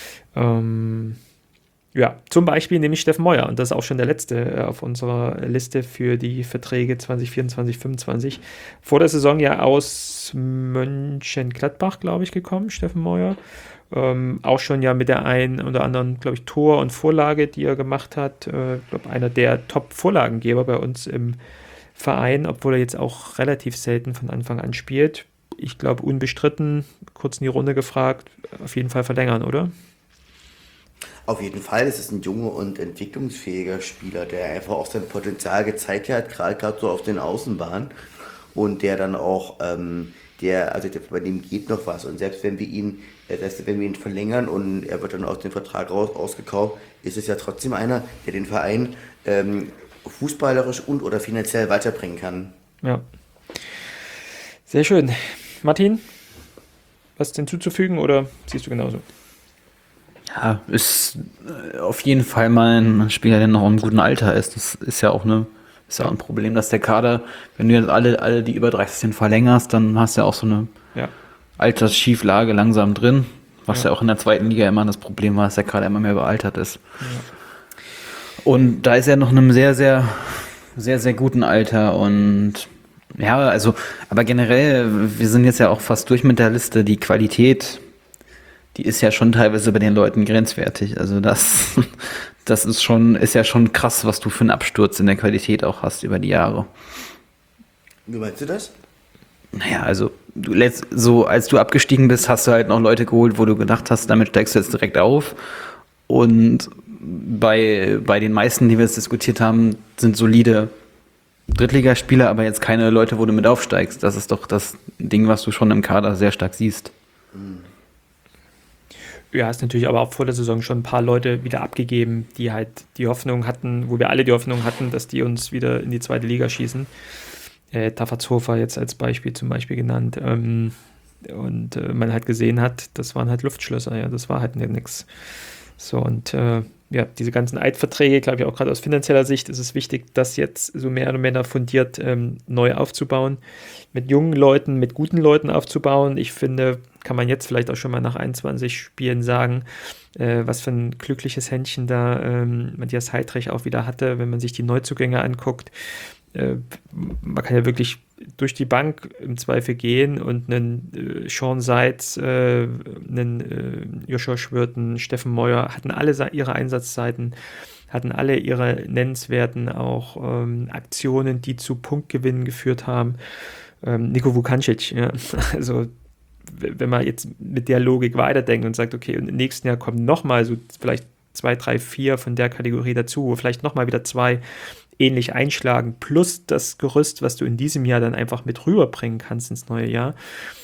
Ja, zum Beispiel nämlich Steffen Meuer. Und das ist auch schon der letzte auf unserer Liste für die Verträge 2024, 2025. Vor der Saison ja aus Mönchengladbach, glaube ich, gekommen, Steffen Meuer. Auch schon ja mit der einen oder anderen, glaube ich, Tor und Vorlage, die er gemacht hat. Ich glaube, einer der Top-Vorlagengeber bei uns im Verein, obwohl er jetzt auch relativ selten von Anfang an spielt. Ich glaube, unbestritten, kurz in die Runde gefragt, auf jeden Fall verlängern, oder? Auf jeden Fall, es ist ein junger und entwicklungsfähiger Spieler, der einfach auch sein Potenzial gezeigt hat, gerade so auf den Außenbahnen und der dann auch, bei dem geht noch was und selbst wenn wir ihn, verlängern und er wird dann aus dem Vertrag ausgekauft, ist es ja trotzdem einer, der den Verein fußballerisch und oder finanziell weiterbringen kann. Ja, sehr schön. Martin, was hinzuzufügen oder siehst du genauso? Ja, ist auf jeden Fall mal ein Spieler, der noch im guten Alter ist. Das ist ja auch ein Problem, dass der Kader, wenn du jetzt alle die über 30 sind, verlängerst, dann hast du ja auch so eine Altersschieflage langsam drin, was ja auch in der zweiten Liga immer das Problem war, dass der Kader immer mehr überaltert ist. Ja. Und da ist er noch in einem sehr, sehr, sehr, sehr guten Alter und ja, also, aber generell, wir sind jetzt ja auch fast durch mit der Liste, die Qualität, die ist ja schon teilweise bei den Leuten grenzwertig. Also das ist ja schon krass, was du für einen Absturz in der Qualität auch hast über die Jahre. Wie meinst du das? Naja, also als du abgestiegen bist, hast du halt noch Leute geholt, wo du gedacht hast, damit steigst du jetzt direkt auf. Und bei den meisten, die wir jetzt diskutiert haben, sind solide Drittligaspieler, aber jetzt keine Leute, wo du mit aufsteigst. Das ist doch das Ding, was du schon im Kader sehr stark siehst. Ja, ist natürlich aber auch vor der Saison schon ein paar Leute wieder abgegeben, die halt die Hoffnung hatten, wo wir alle die Hoffnung hatten, dass die uns wieder in die zweite Liga schießen. Taffertshofer jetzt als Beispiel zum Beispiel genannt. Und man halt gesehen hat, das waren halt Luftschlösser, ja, das war halt nichts. So, und diese ganzen Eidverträge, glaube ich, auch gerade aus finanzieller Sicht ist es wichtig, das jetzt so mehr oder minder fundiert neu aufzubauen, mit jungen Leuten, mit guten Leuten aufzubauen. Ich finde, kann man jetzt vielleicht auch schon mal nach 21 Spielen sagen, was für ein glückliches Händchen da Matthias Heidrich auch wieder hatte, wenn man sich die Neuzugänge anguckt. Man kann ja wirklich durch die Bank im Zweifel gehen und einen Sean Seitz, einen Joshua Schwirten, Steffen Meuer hatten alle ihre Einsatzzeiten, hatten alle ihre nennenswerten auch Aktionen, die zu Punktgewinnen geführt haben. Niko Vukancic, ja, also wenn man jetzt mit der Logik weiterdenkt und sagt, okay, und im nächsten Jahr kommen nochmal so vielleicht 2, 3, 4 von der Kategorie dazu, vielleicht nochmal wieder 2 ähnlich einschlagen, plus das Gerüst, was du in diesem Jahr dann einfach mit rüberbringen kannst ins neue Jahr,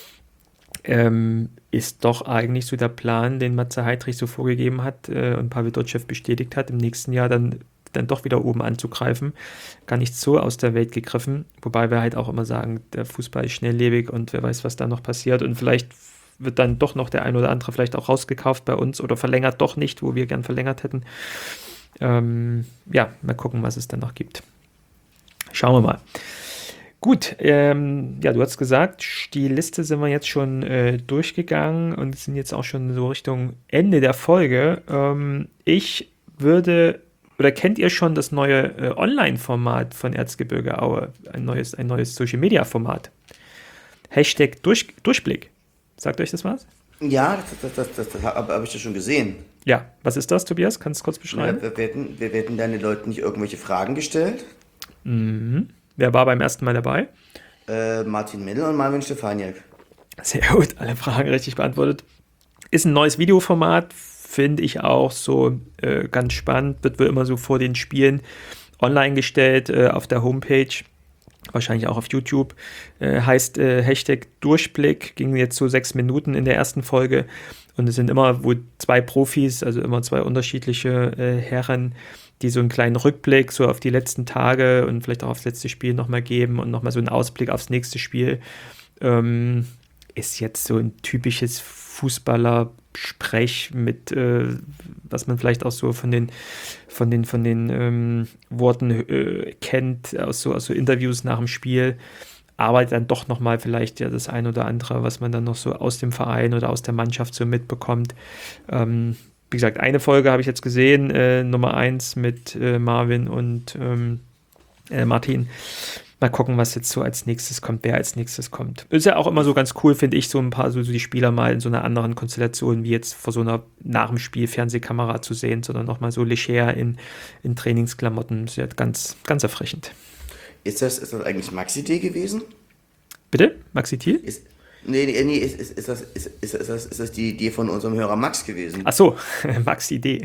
ist doch eigentlich so der Plan, den Matze Heidrich so vorgegeben hat und Pavel Dotschew bestätigt hat, im nächsten Jahr dann doch wieder oben anzugreifen. Gar nicht so aus der Welt gegriffen, wobei wir halt auch immer sagen, der Fußball ist schnelllebig und wer weiß, was da noch passiert und vielleicht wird dann doch noch der ein oder andere vielleicht auch rausgekauft bei uns oder verlängert doch nicht, wo wir gern verlängert hätten. Mal gucken, was es dann noch gibt. Schauen wir mal. Gut, du hast gesagt, die Liste sind wir jetzt schon durchgegangen und sind jetzt auch schon so Richtung Ende der Folge. Kennt ihr schon das neue Online-Format von Erzgebirge Aue? Ein neues Social-Media-Format. Hashtag Durchblick. Sagt euch das was? Ja, das habe ich ja schon gesehen. Ja, was ist das, Tobias? Kannst du kurz beschreiben? Ja, wir werden deine Leute nicht irgendwelche Fragen gestellt. Mhm. Wer war beim ersten Mal dabei? Martin Mendel und Marvin Stefaniak. Sehr gut, alle Fragen richtig beantwortet. Ist ein neues Videoformat, finde ich auch so ganz spannend. Wird wohl immer so vor den Spielen online gestellt auf der Homepage. Wahrscheinlich auch auf YouTube, heißt Hashtag Durchblick, ging jetzt so 6 Minuten in der ersten Folge und es sind immer wohl 2 Profis, also immer 2 unterschiedliche Herren, die so einen kleinen Rückblick so auf die letzten Tage und vielleicht auch aufs letzte Spiel nochmal geben und nochmal so einen Ausblick aufs nächste Spiel. Ist jetzt so ein typisches Sprech mit, was man vielleicht auch so von den Worten kennt, aus so Interviews nach dem Spiel, aber dann doch nochmal vielleicht ja das ein oder andere, was man dann noch so aus dem Verein oder aus der Mannschaft so mitbekommt. Wie gesagt, eine Folge habe ich jetzt gesehen, Nummer 1 mit Marvin und Martin. Mal gucken, was jetzt so als nächstes kommt, wer als nächstes kommt. Ist ja auch immer so ganz cool, finde ich, so ein paar so die Spieler mal in so einer anderen Konstellation, wie jetzt vor so einer nach dem Spiel Fernsehkamera zu sehen, sondern nochmal so leger in Trainingsklamotten. Das ist ja ganz, ganz erfrischend. Ist das eigentlich Maxi-D gewesen? Bitte? Maxi Thiel? Nee, ist das die Idee von unserem Hörer Max gewesen? Ach so, Maxi D.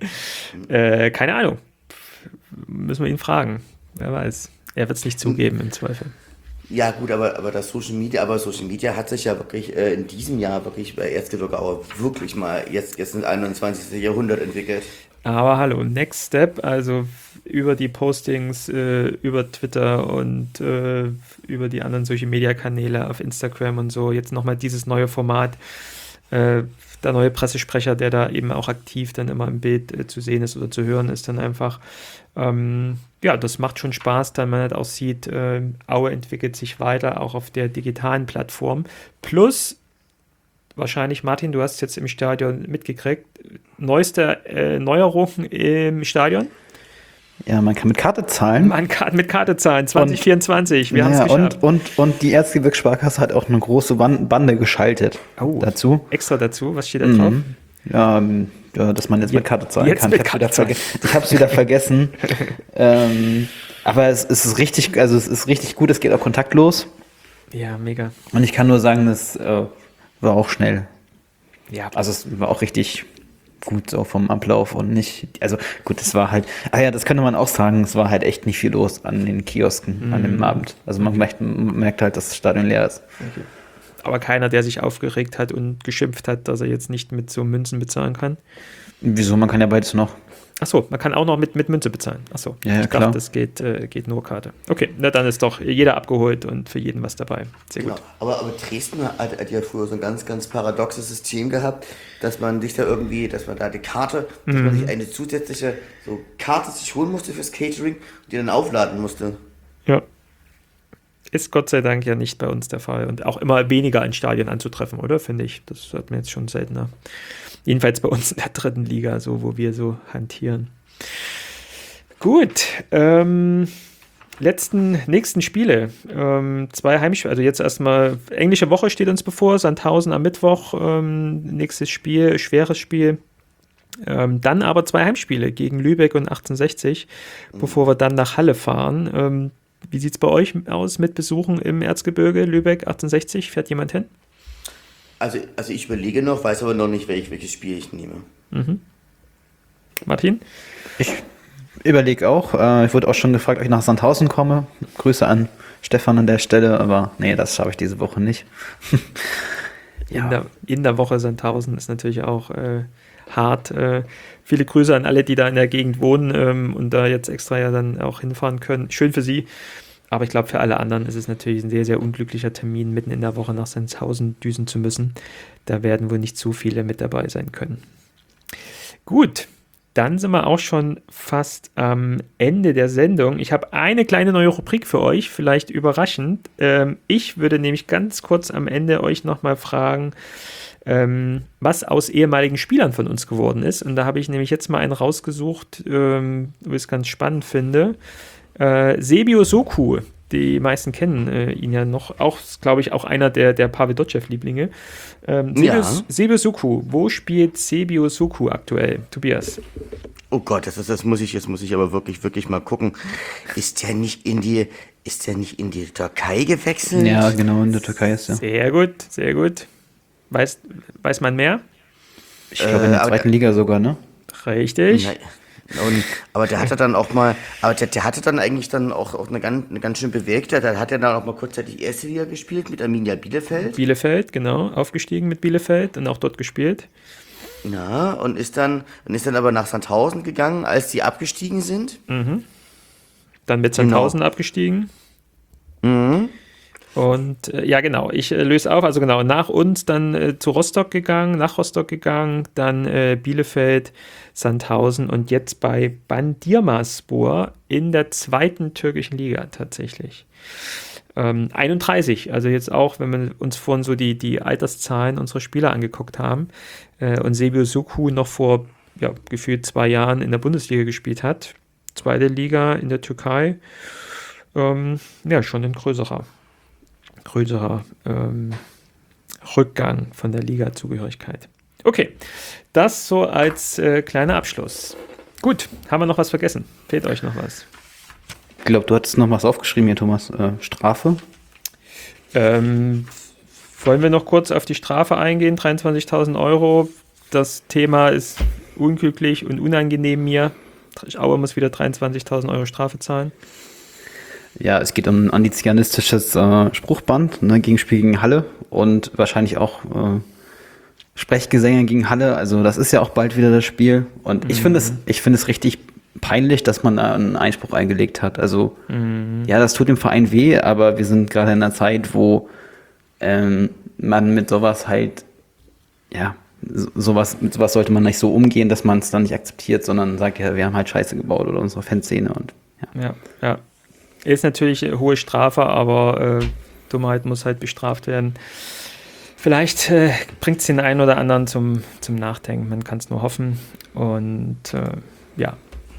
Keine Ahnung. Müssen wir ihn fragen. Wer weiß. Er wird es nicht zugeben im Zweifel. Ja gut, aber das Social Media hat sich ja wirklich in diesem Jahr wirklich bei Erzgebirge Aue wirklich mal jetzt ins 21. Jahrhundert entwickelt. Aber hallo, Next Step, also über die Postings, über Twitter und über die anderen Social Media Kanäle auf Instagram und so, jetzt nochmal dieses neue Format, der neue Pressesprecher, der da eben auch aktiv dann immer im Bild zu sehen ist oder zu hören ist, dann einfach, ja, das macht schon Spaß, da man halt auch sieht, Aue entwickelt sich weiter, auch auf der digitalen Plattform. Plus, wahrscheinlich, Martin, du hast es jetzt im Stadion mitgekriegt, neueste Neuerung im Stadion? Ja, man kann mit Karte zahlen. Man kann mit Karte zahlen, 2024, wir haben es geschafft. Und die Erzgebirgssparkasse hat auch eine große Bande geschaltet dazu. Extra dazu, was steht da drauf? Ja, dass man jetzt mit Karte zahlen kann. Ich habe es wieder vergessen. Aber es ist richtig, also es ist richtig gut, es geht auch kontaktlos. Ja, mega. Und ich kann nur sagen, das war auch schnell. Ja, also es war auch richtig gut so vom Ablauf und nicht, also gut, es war halt, das könnte man auch sagen, es war halt echt nicht viel los an den Kiosken an dem Abend. Also man merkt halt, dass das Stadion leer ist. Okay. Aber keiner, der sich aufgeregt hat und geschimpft hat, dass er jetzt nicht mit so Münzen bezahlen kann. Wieso? Man kann ja beides noch. Achso, man kann auch noch mit Münze bezahlen. Achso, ja, ich klar. dachte, das geht nur Karte. Okay, na dann ist doch jeder abgeholt und für jeden was dabei. Sehr gut. Aber Dresden hat ja früher so ein ganz, ganz paradoxes System gehabt, dass man sich da irgendwie, dass man da die Karte, dass man sich eine zusätzliche Karte sich holen musste fürs Catering und die dann aufladen musste. Ja. Ist Gott sei Dank ja nicht bei uns der Fall und auch immer weniger in Stadien anzutreffen, oder? Finde ich. Das hat man jetzt schon seltener. Jedenfalls bei uns in der 3. Liga, so wo wir so hantieren. Gut. Nächsten Spiele. 2 Heimspiele. Also jetzt erstmal englische Woche steht uns bevor. Sandhausen am Mittwoch. Nächstes Spiel, schweres Spiel. Dann aber 2 Heimspiele gegen Lübeck und 1860, bevor wir dann nach Halle fahren. Wie sieht es bei euch aus mit Besuchen im Erzgebirge, Lübeck 1860? Fährt jemand hin? Also ich überlege noch, weiß aber noch nicht, welches Spiel ich nehme. Mhm. Martin? Ich überlege auch. Ich wurde auch schon gefragt, ob ich nach Sandhausen komme. Grüße an Stefan an der Stelle, aber nee, das schaffe ich diese Woche nicht. Ja. In der Woche Sandhausen ist natürlich auch hart. Viele Grüße an alle, die da in der Gegend wohnen und da jetzt extra ja dann auch hinfahren können. Schön für sie. Aber ich glaube, für alle anderen ist es natürlich ein sehr, sehr unglücklicher Termin, mitten in der Woche nach Sandhausen düsen zu müssen. Da werden wohl nicht zu viele mit dabei sein können. Gut, dann sind wir auch schon fast am Ende der Sendung. Ich habe eine kleine neue Rubrik für euch, vielleicht überraschend. Ich würde nämlich ganz kurz am Ende euch nochmal fragen, was aus ehemaligen Spielern von uns geworden ist. Und da habe ich nämlich jetzt mal einen rausgesucht, wo ich es ganz spannend finde. Sebio Soku, die meisten kennen ihn ja noch, auch, glaube ich, auch einer der Pavel Dotschew-Lieblinge. Sebio Soku, wo spielt Sebio Soku aktuell? Tobias? Oh Gott, das muss ich aber wirklich mal gucken. Ist der nicht in die Türkei gewechselt? Ja, genau, in der Türkei ist er. Sehr gut, sehr gut. Weiß man mehr? Ich glaube in der 2. Liga sogar, ne? Richtig. Aber der hatte dann auch mal, der hatte dann eigentlich dann auch eine ganz schön bewegte, da hat er dann auch mal kurzzeitig erste Liga gespielt mit Arminia Bielefeld. Bielefeld, genau, aufgestiegen mit Bielefeld und auch dort gespielt. Ja, und ist dann aber nach Sandhausen gegangen, als die abgestiegen sind. Mhm. Dann mit Sandhausen abgestiegen. Mhm. Und ja, genau, ich löse auf, also genau, nach uns dann nach Rostock gegangen, dann Bielefeld, Sandhausen und jetzt bei Bandırmaspor in der 2. türkischen Liga tatsächlich. 31, also jetzt auch, wenn wir uns vorhin so die Alterszahlen unserer Spieler angeguckt haben und Sebio Suku noch vor gefühlt 2 Jahren in der Bundesliga gespielt hat, 2. Liga in der Türkei, schon ein größerer Rückgang von der Liga-Zugehörigkeit. Okay, das so als kleiner Abschluss. Gut, haben wir noch was vergessen? Fehlt euch noch was? Ich glaube, du hattest noch was aufgeschrieben hier, Thomas. Strafe? Wollen wir noch kurz auf die Strafe eingehen? 23.000 Euro. Das Thema ist unglücklich und unangenehm mir. Aue muss wieder 23.000 Euro Strafe zahlen. Ja, es geht um ein antiziganistisches Spruchband, Gegenspiel gegen Halle und wahrscheinlich auch Sprechgesänge gegen Halle. Also das ist ja auch bald wieder das Spiel. Und ich finde es richtig peinlich, dass man da einen Einspruch eingelegt hat. Also ja, das tut dem Verein weh, aber wir sind gerade in einer Zeit, wo man mit sowas halt, ja, mit sowas sollte man nicht so umgehen, dass man es dann nicht akzeptiert, sondern sagt, ja, wir haben halt Scheiße gebaut oder unsere Fanszene und ja. Ist natürlich eine hohe Strafe, aber Dummheit muss halt bestraft werden. Vielleicht bringt es den einen oder anderen zum Nachdenken. Man kann es nur hoffen. Und ja.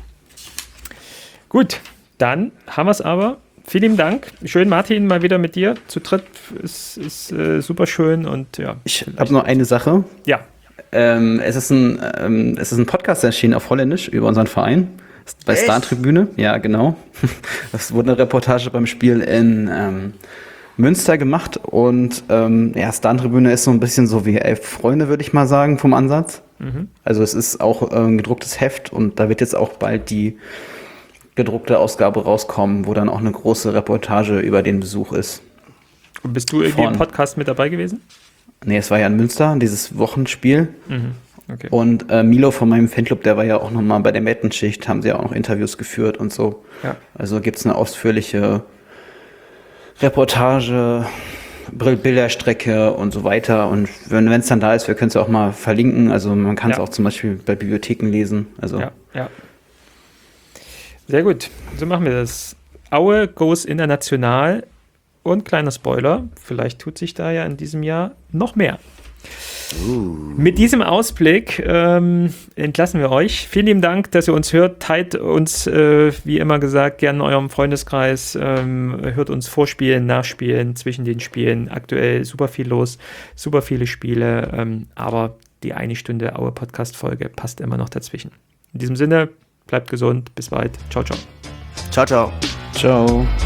Gut, dann haben wir es aber. Vielen lieben Dank. Schön, Martin, mal wieder mit dir zu dritt. Ist super schön und ja. Ich habe noch eine Sache. Ja. Es ist ein Podcast erschienen auf Holländisch über unseren Verein. Bei Star-Tribüne, ja, genau. Das wurde eine Reportage beim Spiel in Münster gemacht und Star-Tribüne ist so ein bisschen so wie 11 Freunde, würde ich mal sagen, vom Ansatz. Also es ist auch ein gedrucktes Heft und da wird jetzt auch bald die gedruckte Ausgabe rauskommen, wo dann auch eine große Reportage über den Besuch ist. Und bist du irgendwie im Podcast mit dabei gewesen? Nee, es war ja in Münster, dieses Wochenspiel. Okay. Und Milo von meinem Fanclub, der war ja auch nochmal bei der Mettenschicht, haben sie ja auch noch Interviews geführt und so. Ja. Also gibt es eine ausführliche Reportage, Bilderstrecke und so weiter. Und wenn es dann da ist, wir können es ja auch mal verlinken. Also man kann es auch zum Beispiel bei Bibliotheken lesen. Also. Ja. Sehr gut, so machen wir das. Aue goes international und kleiner Spoiler, vielleicht tut sich da ja in diesem Jahr noch mehr. Mit diesem Ausblick entlassen wir euch. Vielen lieben Dank, dass ihr uns hört. Teilt uns, wie immer gesagt, gerne in eurem Freundeskreis. Hört uns vorspielen, nachspielen, zwischen den Spielen. Aktuell super viel los, super viele Spiele. Aber die 1 Stunde Aue-Podcast-Folge passt immer noch dazwischen. In diesem Sinne, bleibt gesund. Bis bald. Ciao, ciao. Ciao, ciao. Ciao.